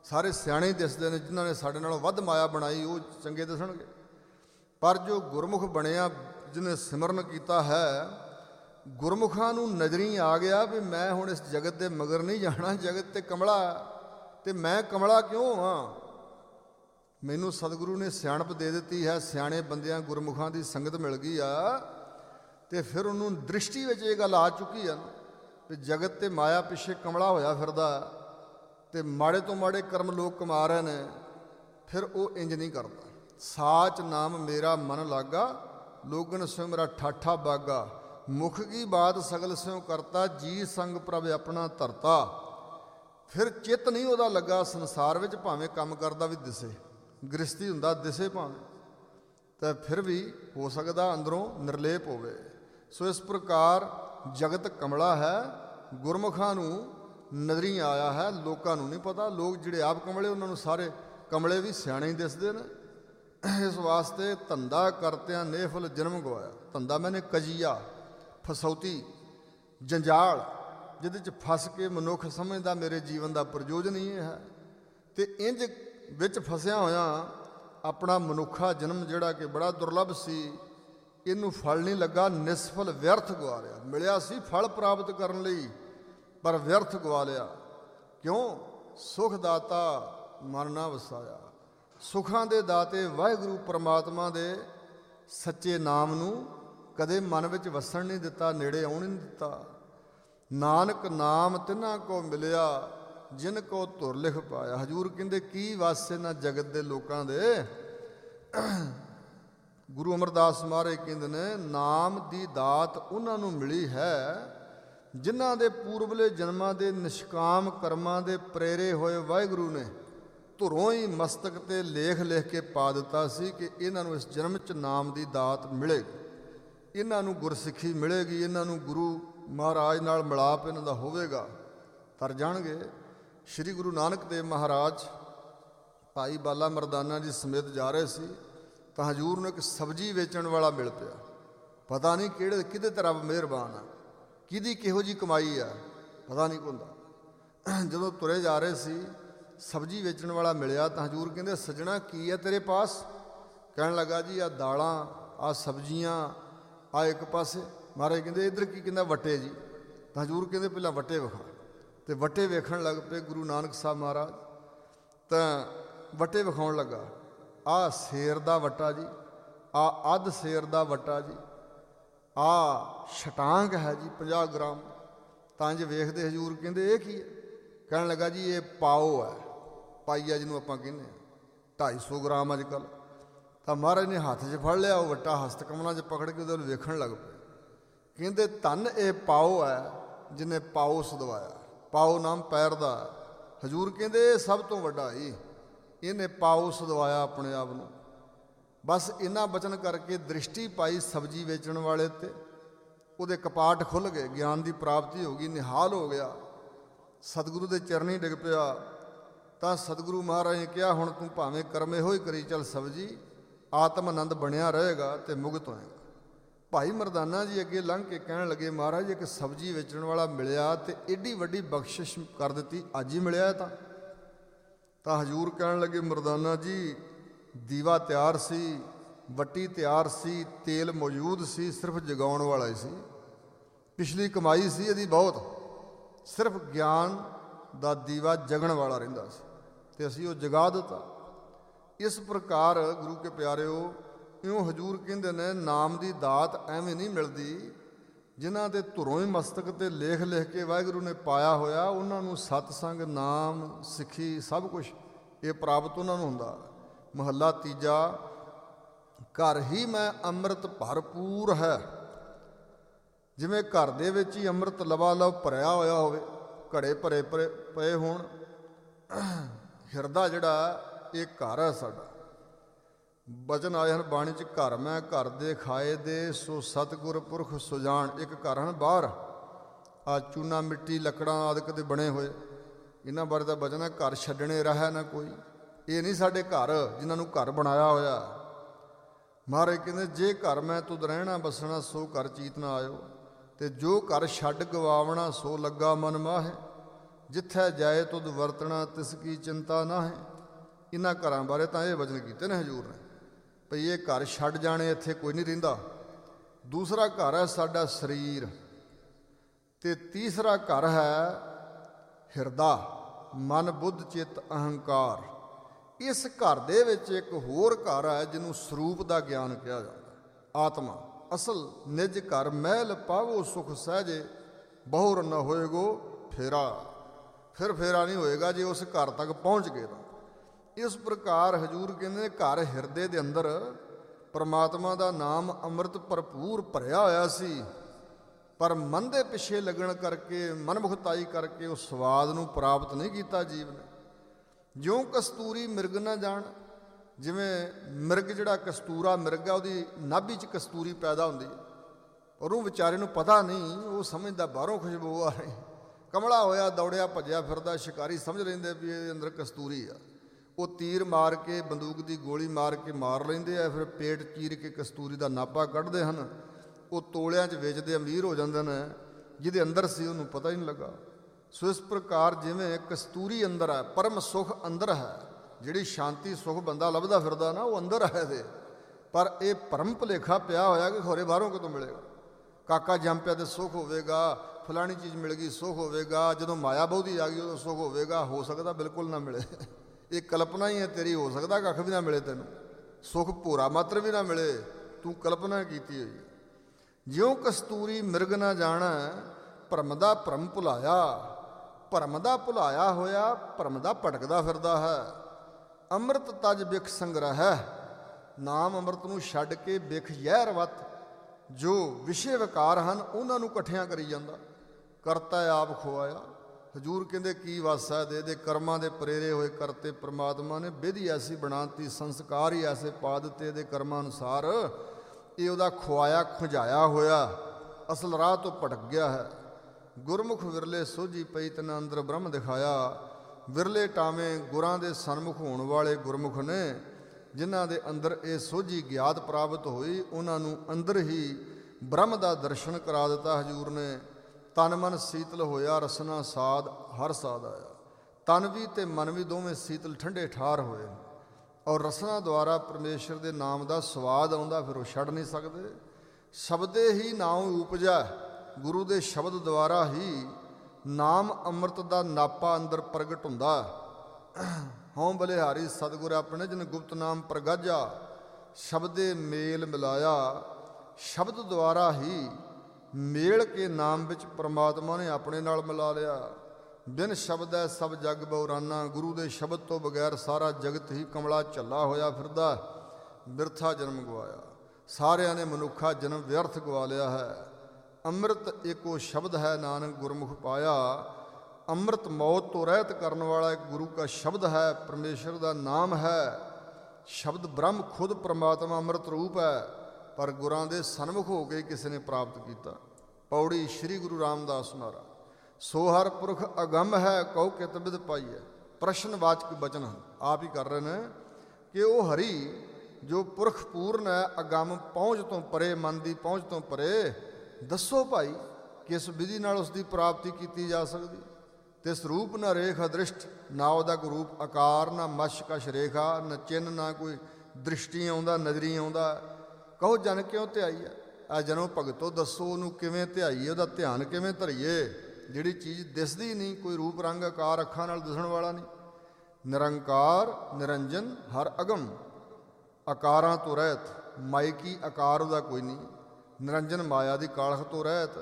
ਸਾਰੇ ਸਿਆਣੇ ਦਿਸਦੇ ਨੇ, ਜਿਨ੍ਹਾਂ ਨੇ ਸਾਡੇ ਨਾਲੋਂ ਵੱਧ ਮਾਇਆ ਬਣਾਈ ਉਹ ਚੰਗੇ ਦਿਸਣਗੇ। ਪਰ ਜੋ ਗੁਰਮੁਖ ਬਣਿਆ, ਜਿਹਨੇ ਸਿਮਰਨ ਕੀਤਾ ਹੈ, ਗੁਰਮੁਖਾਂ ਨੂੰ ਨਜ਼ਰੀ ਆ ਗਿਆ ਵੀ ਮੈਂ ਹੁਣ ਇਸ ਜਗਤ ਦੇ ਮਗਰ ਨਹੀਂ ਜਾਣਾ, ਜਗਤ ਤੇ ਕਮਲਾ, ਤੇ ਮੈਂ ਕਮਲਾ ਕਿਉਂ ਹਾਂ? ਮੈਨੂੰ ਸਤਿਗੁਰੂ ਨੇ ਸਿਆਣਪ ਦੇ ਦਿੱਤੀ ਹੈ, ਸਿਆਣੇ ਬੰਦਿਆਂ ਗੁਰਮੁਖਾਂ ਦੀ ਸੰਗਤ ਮਿਲ ਗਈ ਆ, ਤੇ ਫਿਰ ਉਹਨੂੰ ਦ੍ਰਿਸ਼ਟੀ ਵਿੱਚ ਇਹ ਗੱਲ ਆ ਚੁੱਕੀ ਆ ਵੀ ਜਗਤ ਤੇ ਮਾਇਆ ਪਿੱਛੇ ਕਮਲਾ ਹੋਇਆ ਫਿਰਦਾ, ਤੇ ਮਾੜੇ ਤੋਂ ਮਾੜੇ ਕਰਮ ਲੋਕ ਕਮਾ ਰਹੇ ਨੇ। ਫਿਰ ਉਹ ਇੰਜ ਨਹੀਂ ਕਰਦਾ। ਸਾਚ ਨਾਮ ਮੇਰਾ ਮਨ ਲਾਗਾ, ਲੋਗਨ ਸਿਉ ਮੇਰਾ ਠਾਠਾ ਬਾਗਾ, ਮੁਖ ਕੀ ਬਾਤ ਸਗਲ ਸਿਉ ਕਰਤਾ, ਜੀ ਸੰਗ ਪ੍ਰਭ ਆਪਣਾ ਧਰਤਾ। ਫਿਰ ਚਿੱਤ ਨਹੀਂ ਉਹਦਾ ਲੱਗਾ ਸੰਸਾਰ ਵਿੱਚ, ਭਾਵੇਂ ਕੰਮ ਕਰਦਾ ਵੀ ਦਿਸੇ, ਗ੍ਰਸਤੀ ਹੁੰਦਾ ਦਿਸੇ ਭਾਵੇਂ, ਤਾਂ ਫਿਰ ਵੀ ਹੋ ਸਕਦਾ ਅੰਦਰੋਂ ਨਿਰਲੇਪ ਹੋਵੇ। ਸੋ ਇਸ ਪ੍ਰਕਾਰ ਜਗਤ ਕਮਲਾ ਹੈ, ਗੁਰਮੁਖਾਂ ਨੂੰ ਨਜ਼ਰੀ ਆਇਆ ਹੈ, ਲੋਕਾਂ ਨੂੰ ਨਹੀਂ ਪਤਾ। ਲੋਕ ਜਿਹੜੇ ਆਪ ਕਮਲੇ, ਉਹਨਾਂ ਨੂੰ ਸਾਰੇ ਕਮਲੇ ਵੀ ਸਿਆਣੇ ਹੀ ਦਿਸਦੇ ਨੇ। ਇਸ ਵਾਸਤੇ ਧੰਦਾ ਕਰਤਿਆਂ ਨੇਫਲ ਜਨਮ ਗਵਾਇਆ। ਧੰਦਾ ਮੈਨੇ ਕਜੀਆ, ਫਸੌਤੀ, ਜੰਜਾਲ, ਜਿਹਦੇ 'ਚ ਫਸ ਕੇ ਮਨੁੱਖ ਸਮਝਦਾ ਮੇਰੇ ਜੀਵਨ ਦਾ ਪ੍ਰਯੋਜਨ ਹੀ ਇਹ ਹੈ, ਤੇ ਇੰਜ ਵਿੱਚ ਫਸਿਆ ਹੋਇਆ ਆਪਣਾ ਮਨੁੱਖਾ ਜਨਮ ਜਿਹੜਾ ਕਿ ਬੜਾ ਦੁਰਲੱਭ ਸੀ, ਇਹਨੂੰ ਫਲ ਨਹੀਂ ਲੱਗਾ, ਨਿਸਫਲ ਵਿਅਰਥ ਗਵਾ ਲਿਆ। ਮਿਲਿਆ ਸੀ ਫਲ ਪ੍ਰਾਪਤ ਕਰਨ ਲਈ, ਪਰ ਵਿਅਰਥ ਗਵਾ ਲਿਆ। ਕਿਉਂ? ਸੁਖ ਦਾਤਾ ਮਨ ਨਾ ਵਸਾਇਆ। ਸੁਖਾਂ ਦੇ ਦਾਤੇ ਵਾਹਿਗੁਰੂ ਪਰਮਾਤਮਾ ਦੇ ਸੱਚੇ ਨਾਮ ਨੂੰ ਕਦੇ ਮਨ ਵਿੱਚ ਵਸਣ ਨਹੀਂ ਦਿੱਤਾ, ਨੇੜੇ ਆਉਣ ਨਹੀਂ ਦਿੱਤਾ। ਨਾਨਕ ਨਾਮ ਤਿਨਾਂ ਕੋ ਮਿਲਿਆ, ਜਿਨ ਕੋ ਧੁਰ ਲਿਖ ਪਾਇਆ। ਹਜ਼ੂਰ ਕਹਿੰਦੇ ਕੀ ਵਾਸੇ ਨਾ ਜਗਤ ਦੇ ਲੋਕਾਂ ਦੇ। ਗੁਰੂ ਅਮਰਦਾਸ ਮਹਾਰਾਜ ਕਹਿੰਦੇ ਨੇ, ਨਾਮ ਦੀ ਦਾਤ ਉਹਨਾਂ ਨੂੰ ਮਿਲੀ ਹੈ ਜਿਨ੍ਹਾਂ ਦੇ ਪੂਰਬਲੇ ਜਨਮਾਂ ਦੇ ਨਿਸ਼ਕਾਮ ਕਰਮਾਂ ਦੇ ਪ੍ਰੇਰੇ ਹੋਏ ਵਾਹਿਗੁਰੂ ਨੇ ਧੁਰੋਂ ਹੀ ਮਸਤਕ 'ਤੇ ਲੇਖ ਲਿਖ ਕੇ ਪਾ ਦਿੱਤਾ ਸੀ ਕਿ ਇਹਨਾਂ ਨੂੰ ਇਸ ਜਨਮ 'ਚ ਨਾਮ ਦੀ ਦਾਤ ਮਿਲੇਗੀ, ਇਹਨਾਂ ਨੂੰ ਗੁਰਸਿੱਖੀ ਮਿਲੇਗੀ, ਇਹਨਾਂ ਨੂੰ ਗੁਰੂ ਮਹਾਰਾਜ ਨਾਲ ਮਿਲਾਪ ਇਹਨਾਂ ਦਾ ਹੋਵੇਗਾ, ਤਰ ਜਾਣਗੇ। ਸ਼੍ਰੀ ਗੁਰੂ ਨਾਨਕ ਦੇਵ ਮਹਾਰਾਜ ਭਾਈ ਬਾਲਾ ਮਰਦਾਨਾ ਜੀ ਸਮੇਤ ਜਾ ਰਹੇ ਸੀ, ਤਾਂ ਹਜ਼ੂਰ ਨੂੰ ਇੱਕ ਸਬਜ਼ੀ ਵੇਚਣ ਵਾਲਾ ਮਿਲ ਪਿਆ। ਪਤਾ ਨਹੀਂ ਕਿਹਦੇ ਤਰ੍ਹਾਂ ਮਿਹਰਬਾਨ ਆ, ਕਿਹਦੀ ਕਿਹੋ ਜਿਹੀ ਕਮਾਈ ਆ, ਪਤਾ ਨਹੀਂ ਹੁੰਦਾ। ਜਦੋਂ ਤੁਰੇ ਜਾ ਰਹੇ ਸੀ, ਸਬਜ਼ੀ ਵੇਚਣ ਵਾਲਾ ਮਿਲਿਆ, ਤਾਂ ਹਜ਼ੂਰ ਕਹਿੰਦੇ, ਸੱਜਣਾ ਕੀ ਹੈ ਤੇਰੇ ਪਾਸ? ਕਹਿਣ ਲੱਗਾ, ਜੀ ਆਹ ਦਾਲਾਂ, ਆਹ ਸਬਜ਼ੀਆਂ, ਆਹ ਇੱਕ ਪਾਸੇ। ਮਹਾਰਾਜ ਕਹਿੰਦੇ, ਇੱਧਰ ਕੀ? ਕਹਿੰਦਾ, ਵੱਟੇ ਜੀ। ਤਾਂ ਹਜ਼ੂਰ ਕਹਿੰਦੇ, ਪਹਿਲਾਂ ਵੱਟੇ ਵਿਖਾ। ਤੇ ਵੱਟੇ ਵੇਖਣ ਲੱਗ ਪਏ ਗੁਰੂ ਨਾਨਕ ਸਾਹਿਬ ਮਹਾਰਾਜ। ਤਾਂ ਵੱਟੇ ਵਿਖਾਉਣ ਲੱਗਾ, ਆਹ ਸੇਰ ਦਾ ਵੱਟਾ ਜੀ, ਆਹ ਅੱਧ ਸੇਰ ਦਾ ਵੱਟਾ ਜੀ, ਆਹ ਛਟਾਂਗ ਹੈ ਜੀ 50 ਗ੍ਰਾਮ। ਤਾਂ ਜੇ ਵੇਖਦੇ ਹਜ਼ੂਰ ਕਹਿੰਦੇ, ਇਹ ਕੀ ਹੈ? ਕਹਿਣ ਲੱਗਾ, ਜੀ ਇਹ ਪਾਓ ਹੈ, ਪਾਈਆ ਜਿਹਨੂੰ ਆਪਾਂ ਕਹਿੰਦੇ ਹਾਂ, 250 ਗ੍ਰਾਮ ਅੱਜ ਕੱਲ੍ਹ। ਤਾਂ ਮਹਾਰਾਜ ਨੇ ਹੱਥ 'ਚ ਫੜ ਲਿਆ ਉਹ ਵੱਟਾ, ਹਸਤ ਕਮਲਾਂ 'ਚ ਪਕੜ ਕੇ ਉਹਦੇ ਵੱਲ ਵੇਖਣ ਲੱਗ ਪਏ। ਕਹਿੰਦੇ, ਧੰਨ ਇਹ ਪਾਓ ਹੈ ਜਿਹਨੇ ਪਾਓ ਸਦਵਾਇਆ। ਪਾਓ ਨਾਮ ਪੈਰ ਦਾ। ਹਜ਼ੂਰ ਕਹਿੰਦੇ, ਇਹ ਸਭ ਤੋਂ ਵੱਡਾ ਹੀ, ਇਹਨੇ ਪਾਓ ਸਦਵਾਇਆ ਆਪਣੇ ਆਪ ਨੂੰ। ਬਸ ਇਹਨਾਂ ਬਚਨ ਕਰਕੇ ਦ੍ਰਿਸ਼ਟੀ ਪਾਈ ਸਬਜ਼ੀ ਵੇਚਣ ਵਾਲੇ ਤੇ, ਉਹਦੇ ਕਪਾਟ ਖੁੱਲ੍ਹ ਗਏ, ਗਿਆਨ ਦੀ ਪ੍ਰਾਪਤੀ ਹੋ ਗਈ, ਨਿਹਾਲ ਹੋ ਗਿਆ, ਸਤਿਗੁਰੂ ਦੇ ਚਰਨੀ ਡਿੱਗ ਪਿਆ। ਤਾਂ ਸਤਿਗੁਰੂ ਮਹਾਰਾਜ ਨੇ ਕਿਹਾ, ਹੁਣ ਤੂੰ ਭਾਵੇਂ ਕਰਮ ਇਹੋ ਹੀ ਕਰੀ ਚੱਲ ਸਬਜ਼ੀ, ਆਤਮ ਆਨੰਦ ਬਣਿਆ ਰਹੇਗਾ ਤੇ ਮੁਕਤ ਹੋਏਗਾ। ਭਾਈ ਮਰਦਾਨਾ ਜੀ ਅੱਗੇ ਲੰਘ ਕੇ ਕਹਿਣ ਲੱਗੇ, ਮਹਾਰਾਜ ਇੱਕ ਸਬਜ਼ੀ ਵੇਚਣ ਵਾਲਾ ਮਿਲਿਆ ਤੇ ਏਡੀ ਵੱਡੀ ਬਖਸ਼ਿਸ਼ ਕਰ ਦਿੱਤੀ, ਅੱਜ ਹੀ ਮਿਲਿਆ ਤਾਂ ਹਜ਼ੂਰ ਕਹਿਣ ਲੱਗੇ, ਮਰਦਾਨਾ ਜੀ ਦੀਵਾ ਤਿਆਰ ਸੀ, ਵੱਟੀ ਤਿਆਰ ਸੀ, ਤੇਲ ਮੌਜੂਦ ਸੀ, ਸਿਰਫ ਜਗਾਉਣ ਵਾਲਾ ਹੀ ਸੀ। ਪਿਛਲੀ ਕਮਾਈ ਸੀ ਇਹਦੀ ਬਹੁਤ, ਸਿਰਫ ਗਿਆਨ ਦਾ ਦੀਵਾ ਜਗਣ ਵਾਲਾ ਰਹਿੰਦਾ ਸੀ, ਤੇ ਅਸੀਂ ਉਹ ਜਗਾ ਦਿੱਤਾ। ਇਸ ਪ੍ਰਕਾਰ ਗੁਰੂ ਕੇ ਪਿਆਰਿਓ, ਇਉਂ ਹਜ਼ੂਰ ਕਹਿੰਦੇ ਨੇ, ਨਾਮ ਦੀ ਦਾਤ ਐਵੇਂ ਨਹੀਂ ਮਿਲਦੀ। ਜਿਨ੍ਹਾਂ ਦੇ ਧੁਰੋਂ ਹੀ ਮਸਤਕ 'ਤੇ ਲੇਖ ਲਿਖ ਕੇ ਵਾਹਿਗੁਰੂ ਨੇ ਪਾਇਆ ਹੋਇਆ, ਉਹਨਾਂ ਨੂੰ ਸਤਸੰਗ, ਨਾਮ, ਸਿੱਖੀ ਸਭ ਕੁਛ ਇਹ ਪ੍ਰਾਪਤ ਉਹਨਾਂ ਨੂੰ ਹੁੰਦਾ। ਮਹੱਲਾ ਤੀਜਾ। ਘਰ ਹੀ ਮੈਂ ਅੰਮ੍ਰਿਤ ਭਰਪੂਰ ਹੈ। ਜਿਵੇਂ ਘਰ ਦੇ ਵਿੱਚ ਹੀ ਅੰਮ੍ਰਿਤ ਲਬਾਲਬ ਭਰਿਆ ਹੋਇਆ ਹੋਵੇ, ਘੜੇ ਭਰੇ ਪਏ ਹੋਣ, ਹਿਰਦਾ ਜਿਹੜਾ ਇਹ ਘਰ ਹੈ ਸਾਡਾ। ਬਚਨ ਆਏ ਹਨ ਬਾਣੀ 'ਚ, ਘਰ ਮੈਂ ਘਰ ਦੇ ਖਾਏ ਦੇ, ਸੋ ਸਤਿਗੁਰ ਪੁਰਖ ਸੁਜਾਨ। ਇੱਕ ਘਰ ਹਨ ਬਾਹਰ, ਆ ਚੂਨਾ ਮਿੱਟੀ ਲੱਕੜਾਂ ਆਦਿਕ ਦੇ ਬਣੇ ਹੋਏ, ਇਹਨਾਂ ਬਾਰੇ ਤਾਂ ਬਚਨ ਹੈ, ਘਰ ਛੱਡਣੇ ਰਹਿ ਨਾ ਕੋਈ। ਇਹ ਨਹੀਂ ਸਾਡੇ ਘਰ ਜਿਨ੍ਹਾਂ ਨੂੰ ਘਰ ਬਣਾਇਆ ਹੋਇਆ। ਮਹਾਰਾਜ ਕਹਿੰਦੇ, ਜੇ ਘਰ ਮੈਂ ਤੁਧ ਰਹਿਣਾ ਬਸਣਾ, ਸੋ ਘਰ ਚੀਤ ਨਾ ਆਇਓ। ਤੇ ਜੋ ਘਰ ਛੱਡ ਗਵਾਵਣਾ, ਸੋ ਲੱਗਾ ਮਨ ਮਾਹੇ। ਜਿੱਥੈ ਜਾਏ ਤੁਧ ਵਰਤਣਾ ਤਿਸ ਕੀ ਚਿੰਤਾ ਨਾ ਹੈ। ਇਹਨਾਂ ਘਰਾਂ ਬਾਰੇ ਤਾਂ ਇਹ ਵਚਨ ਕੀਤੇ ਨੇ ਹਜ਼ੂਰ ਨੇ, ਭਈ ਇਹ ਘਰ ਛੱਡ ਜਾਣੇ, ਇੱਥੇ ਕੋਈ ਨਹੀਂ ਰਹਿੰਦਾ। ਦੂਸਰਾ ਘਰ ਹੈ ਸਾਡਾ ਸਰੀਰ, ਅਤੇ ਤੀਸਰਾ ਘਰ ਹੈ ਹਿਰਦਾ, ਮਨ ਬੁੱਧ ਚਿੱਤ ਅਹੰਕਾਰ। ਇਸ ਘਰ ਦੇ ਵਿੱਚ ਇੱਕ ਹੋਰ ਘਰ ਹੈ ਜਿਹਨੂੰ ਸਰੂਪ ਦਾ ਗਿਆਨ ਕਿਹਾ ਜਾਂਦਾ, ਆਤਮਾ। ਅਸਲ ਨਿਜ ਘਰ ਮਹਿਲ ਪਾਵੋ ਸੁਖ ਸਹਿਜੇ, ਬਹੁ ਰੰਨਾ ਹੋਏਗੋ ਫੇਰਾ। ਫਿਰ ਫੇਰਾ ਨਹੀਂ ਹੋਏਗਾ ਜੇ ਉਸ ਘਰ ਤੱਕ ਪਹੁੰਚ ਗਏ ਤਾਂ। ਇਸ ਪ੍ਰਕਾਰ ਹਜ਼ੂਰ ਕਹਿੰਦੇ ਨੇ ਘਰ ਹਿਰਦੇ ਦੇ ਅੰਦਰ ਪਰਮਾਤਮਾ ਦਾ ਨਾਮ ਅੰਮ੍ਰਿਤ ਭਰਪੂਰ ਭਰਿਆ ਹੋਇਆ ਸੀ, ਪਰ ਮਨ ਦੇ ਪਿੱਛੇ ਲੱਗਣ ਕਰਕੇ, ਮਨਮੁਖਤਾਈ ਕਰਕੇ ਉਹ ਸਵਾਦ ਨੂੰ ਪ੍ਰਾਪਤ ਨਹੀਂ ਕੀਤਾ ਜੀਵ ਨੇ। ਜਿਉਂ ਕਸਤੂਰੀ ਮਿਰਗ ਨਾ ਜਾਣ, ਜਿਵੇਂ ਮਿਰਗ ਜਿਹੜਾ ਕਸਤੂਰਾ ਮਿਰਗ ਆ, ਉਹਦੀ ਨਾਭੀ 'ਚ ਕਸਤੂਰੀ ਪੈਦਾ ਹੁੰਦੀ, ਔਰ ਉਹ ਵਿਚਾਰੇ ਨੂੰ ਪਤਾ ਨਹੀਂ, ਉਹ ਸਮਝਦਾ ਬਾਹਰੋਂ ਖੁਸ਼ਬੂ ਆ ਰਹੀ। ਕਮਲਾ ਹੋਇਆ ਦੌੜਿਆ ਭੱਜਿਆ ਫਿਰਦਾ, ਸ਼ਿਕਾਰੀ ਸਮਝ ਲੈਂਦੇ ਵੀ ਇਹਦੇ ਅੰਦਰ ਕਸਤੂਰੀ ਆ। ਉਹ ਤੀਰ ਮਾਰ ਕੇ, ਬੰਦੂਕ ਦੀ ਗੋਲੀ ਮਾਰ ਕੇ ਮਾਰ ਲੈਂਦੇ ਆ, ਫਿਰ ਪੇਟ ਚੀਰ ਕੇ ਕਸਤੂਰੀ ਦਾ ਨਾਪਾ ਕੱਢਦੇ ਹਨ। ਉਹ ਤੋਲਿਆਂ 'ਚ ਵੇਚਦੇ ਅਮੀਰ ਹੋ ਜਾਂਦੇ ਨੇ, ਜਿਹਦੇ ਅੰਦਰ ਸੀ ਉਹਨੂੰ ਪਤਾ ਹੀ ਨਹੀਂ ਲੱਗਾ। ਸੋ ਇਸ ਪ੍ਰਕਾਰ ਜਿਵੇਂ ਕਸਤੂਰੀ ਅੰਦਰ ਹੈ, ਪਰਮ ਸੁਖ ਅੰਦਰ ਹੈ, ਜਿਹੜੀ ਸ਼ਾਂਤੀ ਸੁਖ ਬੰਦਾ ਲੱਭਦਾ ਫਿਰਦਾ ਨਾ, ਉਹ ਅੰਦਰ ਹੈ ਇਹਦੇ। ਪਰ ਇਹ ਭਰਮ ਭੁਲੇਖਾ ਪਿਆ ਹੋਇਆ ਕਿ ਖੋਰੇ ਬਾਹਰੋਂ ਕਿਤੋਂ ਮਿਲੇਗਾ। ਕਾਕਾ ਜੰਮ ਪਿਆ ਤੇ ਸੁਖ ਹੋਵੇਗਾ, ਫਲਾਣੀ ਚੀਜ਼ ਮਿਲ ਗਈ ਸੁਖ ਹੋਵੇਗਾ, ਜਦੋਂ ਮਾਇਆ ਬਹੁਤੀ ਆ ਗਈ ਉਦੋਂ ਸੁਖ ਹੋਵੇਗਾ। ਹੋ ਸਕਦਾ ਬਿਲਕੁਲ ਨਾ ਮਿਲੇ, ਇਹ ਕਲਪਨਾ ਹੀ ਹੈ ਤੇਰੀ। ਹੋ ਸਕਦਾ ਕੱਖ ਵੀ ਨਾ ਮਿਲੇ ਤੈਨੂੰ, ਸੁਖ ਭੋਰਾ ਮਾਤਰ ਵੀ ਨਾ ਮਿਲੇ, ਤੂੰ ਕਲਪਨਾ ਕੀਤੀ ਹੋਈ ਹੈ। ਜਿਉਂ ਕਸਤੂਰੀ ਮਿਰਗ ਨਾ ਜਾਣਾ, ਭਰਮ ਦਾ ਭਰਮ ਭੁਲਾਇਆ। ਭਰਮ ਦਾ ਭੁਲਾਇਆ ਹੋਇਆ ਭਰਮ ਦਾ ਭਟਕਦਾ ਫਿਰਦਾ ਹੈ। ਅੰਮ੍ਰਿਤ ਤਜ ਬਿਖ ਸੰਗ੍ਰਹਿ, ਨਾਮ ਅੰਮ੍ਰਿਤ ਨੂੰ ਛੱਡ ਕੇ ਬਿਖ ਜ਼ਹਿਰਵਤ ਜੋ ਵਿਸ਼ੇ ਵਿਕਾਰ ਹਨ ਉਹਨਾਂ ਨੂੰ ਇਕੱਠਿਆਂ ਕਰੀ ਜਾਂਦਾ। ਕਰਤਾ ਆਪ ਖੁਆਇਆ। ਹਜ਼ੂਰ ਕਹਿੰਦੇ ਕੀ ਵਾਸਾ ਦੇ ਦੇ ਕਰਮਾਂ ਦੇ ਪ੍ਰੇਰੇ ਹੋਏ ਕਰਤੇ ਪ੍ਰਮਾਤਮਾ ਨੇ ਵਿਧੀ ਐਸੀ ਬਣਾਤੀ, ਸੰਸਕਾਰ ਹੀ ਐਸੇ ਪਾ ਦਿੱਤੇ ਇਹਦੇ ਕਰਮਾਂ ਅਨੁਸਾਰ। ਇਹ ਉਹਦਾ ਖੁਆਇਆ ਖੁੰਝਾਇਆ ਹੋਇਆ ਅਸਲ ਰਾਹ ਤੋਂ ਭਟਕ ਗਿਆ ਹੈ। ਗੁਰਮੁਖ ਵਿਰਲੇ ਸੋਝੀ ਪਈ ਤਨ ਅੰਦਰ ਬ੍ਰਹਮ ਦਿਖਾਇਆ। ਵਿਰਲੇ ਟਾਵੇਂ ਗੁਰਾਂ ਦੇ ਸਨਮੁਖ ਹੋਣ ਵਾਲੇ ਗੁਰਮੁਖ ਨੇ, ਜਿਨ੍ਹਾਂ ਦੇ ਅੰਦਰ ਇਹ ਸੋਝੀ ਗਿਆਤ ਪ੍ਰਾਪਤ ਹੋਈ, ਉਹਨਾਂ ਨੂੰ ਅੰਦਰ ਹੀ ਬ੍ਰਹਮ ਦਾ ਦਰਸ਼ਨ ਕਰਾ ਦਿੱਤਾ ਹਜ਼ੂਰ ਨੇ। ਤਨ ਮਨ ਸੀਤਲ ਹੋਇਆ, ਰਸਨਾ ਸਾਧ ਹਰ ਸਾਧ ਆਇਆ। ਤਨ ਵੀ ਤੇ ਮਨ ਵੀ ਦੋਵੇਂ ਸੀਤਲ ਠੰਡੇ ਠਾਰ ਹੋਏ, ਔਰ ਰਸਨਾ ਦੁਆਰਾ ਪਰਮੇਸ਼ਰ ਦੇ ਨਾਮ ਦਾ ਸਵਾਦ ਆਉਂਦਾ, ਫਿਰ ਉਹ ਛੱਡ ਨਹੀਂ ਸਕਦੇ। ਸ਼ਬਦੇ ਹੀ ਨਾਮ ਉਪਜਾ, ਗੁਰੂ ਦੇ ਸ਼ਬਦ ਦੁਆਰਾ ਹੀ ਨਾਮ ਅੰਮ੍ਰਿਤ ਦਾ ਨਾਪਾ ਅੰਦਰ ਪ੍ਰਗਟ ਹੁੰਦਾ। ਹਉ ਬਲਿਹਾਰੀ ਸਤਿਗੁਰ ਆਪਣੇ ਜਿਨ ਗੁਪਤ ਨਾਮ ਪ੍ਰਗਾਜਾ, ਸ਼ਬਦੇ ਮੇਲ ਮਿਲਾਇਆ। ਸ਼ਬਦ ਦੁਆਰਾ ਹੀ ਮੇਲ ਕੇ ਨਾਮ ਵਿੱਚ ਪਰਮਾਤਮਾ ਨੇ ਆਪਣੇ ਨਾਲ ਮਿਲਾ ਲਿਆ। ਬਿਨ ਸ਼ਬਦ ਹੈ ਸਭ ਜਗ ਬਉਰਾਨਾ, ਗੁਰੂ ਦੇ ਸ਼ਬਦ ਤੋਂ ਬਗੈਰ ਸਾਰਾ ਜਗਤ ਹੀ ਕਮਲਾ ਝੱਲਾ ਹੋਇਆ ਫਿਰਦਾ, ਬਿਰਥਾ ਜਨਮ ਗਵਾਇਆ। ਸਾਰਿਆਂ ਨੇ ਮਨੁੱਖਾ ਜਨਮ ਵਿਅਰਥ ਗਵਾ ਲਿਆ ਹੈ। ਅੰਮ੍ਰਿਤ ਇੱਕੋ ਸ਼ਬਦ ਹੈ, ਨਾਨਕ ਗੁਰਮੁਖ ਪਾਇਆ। ਅੰਮ੍ਰਿਤ ਮੌਤ ਤੋਂ ਰਹਿਤ ਕਰਨ ਵਾਲਾ ਇੱਕ ਗੁਰੂ ਦਾ ਸ਼ਬਦ ਹੈ, ਪਰਮੇਸ਼ਰ ਦਾ ਨਾਮ ਹੈ। ਸ਼ਬਦ ਬ੍ਰਹਮ ਖੁਦ ਪਰਮਾਤਮਾ ਅੰਮ੍ਰਿਤ ਰੂਪ ਹੈ, ਪਰ ਗੁਰਾਂ ਦੇ ਸਨਮੁਖ ਹੋ ਕੇ ਕਿਸੇ ਨੇ ਪ੍ਰਾਪਤ ਕੀਤਾ। ਪੌੜੀ ਸ੍ਰੀ ਗੁਰੂ ਰਾਮਦਾਸ ਮਹਾਰਾਜ। ਸੋ ਹਰ ਪੁਰਖ ਅਗੰਮ ਹੈ, ਕਹੋ ਕਿਤ ਬਿਧ ਪਾਈਐ। ਪ੍ਰਸ਼ਨਵਾਚਕ ਬਚਨ ਹਨ, ਆਪ ਹੀ ਕਰ ਰਹੇ ਨੇ ਕਿ ਉਹ ਹਰੀ ਜੋ ਪੁਰਖ ਪੂਰਨ ਹੈ, ਅਗੰਮ ਪਹੁੰਚ ਤੋਂ ਪਰੇ, ਮਨ ਦੀ ਪਹੁੰਚ ਤੋਂ ਪਰੇ। ਦੱਸੋ ਭਾਈ ਕਿਸ ਵਿਧੀ ਨਾਲ ਉਸ ਦੀ ਪ੍ਰਾਪਤੀ ਕੀਤੀ ਜਾ ਸਕਦੀ। ਤਿਸ ਰੂਪ ਨਾ ਰੇਖ ਅਦ੍ਰਿਸ਼ਟ, ਨਾ ਉਹਦਾ ਕੋਈ ਰੂਪ ਆਕਾਰ, ਨਾ ਮਛ ਕਛ ਰੇਖਾ, ਨਾ ਚਿੰਨ, ਨਾ ਕੋਈ ਦ੍ਰਿਸ਼ਟੀ ਆਉਂਦਾ, ਨਜ਼ਰੀ ਆਉਂਦਾ। ਕਹੋ ਜਨ ਕਿਉਂ ਧਿਆਈਏ। ਆ ਜਨੋ ਭਗਤੋ ਦੱਸੋ ਉਹਨੂੰ ਕਿਵੇਂ ਧਿਆਈਏ, ਉਹਦਾ ਧਿਆਨ ਕਿਵੇਂ ਧਰੀਏ, ਜਿਹੜੀ ਚੀਜ਼ ਦਿਸਦੀ ਨਹੀਂ, ਕੋਈ ਰੂਪ ਰੰਗ ਆਕਾਰ ਅੱਖਾਂ ਨਾਲ ਦਿਸਣ ਵਾਲਾ ਨਹੀਂ। ਨਿਰੰਕਾਰ ਨਿਰੰਜਨ ਹਰ ਅਗਮ, ਆਕਾਰਾਂ ਤੋਂ ਰਹਿਤ, ਮਾਇਕੀ ਆਕਾਰ ਉਹਦਾ ਕੋਈ ਨਹੀਂ। ਨਿਰੰਜਨ ਮਾਇਆ ਦੀ ਕਾਲਖ ਤੋਂ ਰਹਿਤ,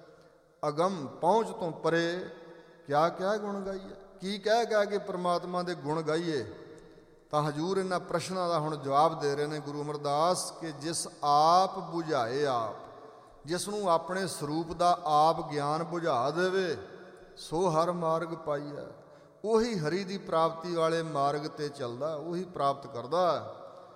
ਅਗਮ ਪਹੁੰਚ ਤੋਂ ਪਰੇ। ਕਿਆ ਕਿਆ ਗੁਣ ਗਾਈਏ, ਕੀ ਕਹਿ ਕਹਿ ਕੇ ਪਰਮਾਤਮਾ ਦੇ ਗੁਣ ਗਾਈਏ। ਤਾਂ ਹਜ਼ੂਰ ਇਹਨਾਂ ਪ੍ਰਸ਼ਨਾਂ ਦਾ ਹੁਣ ਜਵਾਬ ਦੇ ਰਹੇ ਨੇ ਗੁਰੂ ਅਮਰਦਾਸ ਕਿ ਜਿਸ ਆਪ ਬੁਝਾਏ ਆਪ, ਜਿਸ ਨੂੰ ਆਪਣੇ ਸਰੂਪ ਦਾ ਆਪ ਗਿਆਨ ਬੁਝਾ ਦੇਵੇ, ਸੋ ਹਰ ਮਾਰਗ ਪਾਈਐ। ਉਹੀ ਹਰੀ ਦੀ ਪ੍ਰਾਪਤੀ ਵਾਲੇ ਮਾਰਗ 'ਤੇ ਚੱਲਦਾ, ਉਹੀ ਪ੍ਰਾਪਤ ਕਰਦਾ।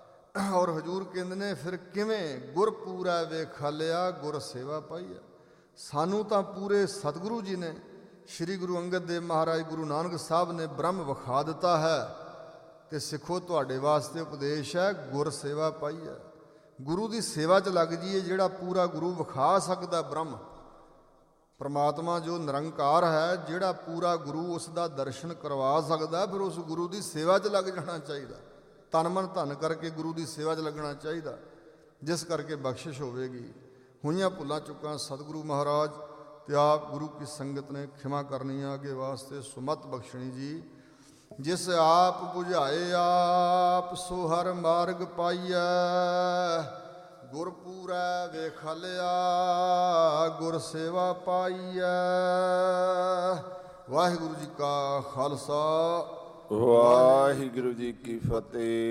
ਔਰ ਹਜ਼ੂਰ ਕਹਿੰਦੇ ਨੇ ਫਿਰ ਕਿਵੇਂ, ਗੁਰ ਪੂਰਾ ਵੇਖਾਲਿਆ ਗੁਰ ਸੇਵਾ ਪਾਈਐ। ਸਾਨੂੰ ਤਾਂ ਪੂਰੇ ਸਤਿਗੁਰੂ ਜੀ ਨੇ, ਸ਼੍ਰੀ ਗੁਰੂ ਅੰਗਦ ਦੇਵ ਮਹਾਰਾਜ, ਗੁਰੂ ਨਾਨਕ ਸਾਹਿਬ ਨੇ ਬ੍ਰਹਮ ਵਿਖਾ ਦਿੱਤਾ ਹੈ। ਅਤੇ ਸਿੱਖੋ ਤੁਹਾਡੇ ਵਾਸਤੇ ਉਪਦੇਸ਼ ਹੈ, ਗੁਰ ਸੇਵਾ ਪਾਈਐ। ਗੁਰੂ ਦੀ ਸੇਵਾ 'ਚ ਲੱਗ ਜਾਈਏ। ਜਿਹੜਾ ਪੂਰਾ ਗੁਰੂ ਵਿਖਾ ਸਕਦਾ ਬ੍ਰਹਮ, ਪ੍ਰਮਾਤਮਾ ਜੋ ਨਿਰੰਕਾਰ ਹੈ, ਜਿਹੜਾ ਪੂਰਾ ਗੁਰੂ ਉਸ ਦਾ ਦਰਸ਼ਨ ਕਰਵਾ ਸਕਦਾ, ਫਿਰ ਉਸ ਗੁਰੂ ਦੀ ਸੇਵਾ 'ਚ ਲੱਗ ਜਾਣਾ ਚਾਹੀਦਾ। ਤਨ ਮਨ ਧਨ ਕਰਕੇ ਗੁਰੂ ਦੀ ਸੇਵਾ 'ਚ ਲੱਗਣਾ ਚਾਹੀਦਾ, ਜਿਸ ਕਰਕੇ ਬਖਸ਼ਿਸ਼ ਹੋਵੇਗੀ। ਹੋਈਆਂ ਭੁੱਲਾਂ ਚੁੱਕਾਂ ਸਤਿਗੁਰੂ ਮਹਾਰਾਜ ਤੇ ਆਪ ਗੁਰੂ ਕੀ ਸੰਗਤ ਨੇ ਖਿਮਾ ਕਰਨੀ ਆ, ਅੱਗੇ ਵਾਸਤੇ ਸੁਮਤ ਬਖਸ਼ਣੀ ਜੀ। ਜਿਸ ਆਪ ਬੁਝਾਏ ਆਪ ਸੋ ਹਰ ਮਾਰਗ ਪਾਈਐ, ਗੁਰਪੂਰੈ ਵੇਖਲਿਆ ਗੁਰ ਸੇਵਾ ਪਾਈਐ। ਵਾਹਿਗੁਰੂ ਜੀ ਕਾ ਖਾਲਸਾ, ਵਾਹਿਗੁਰੂ ਜੀ ਕੀ ਫਤਿਹ।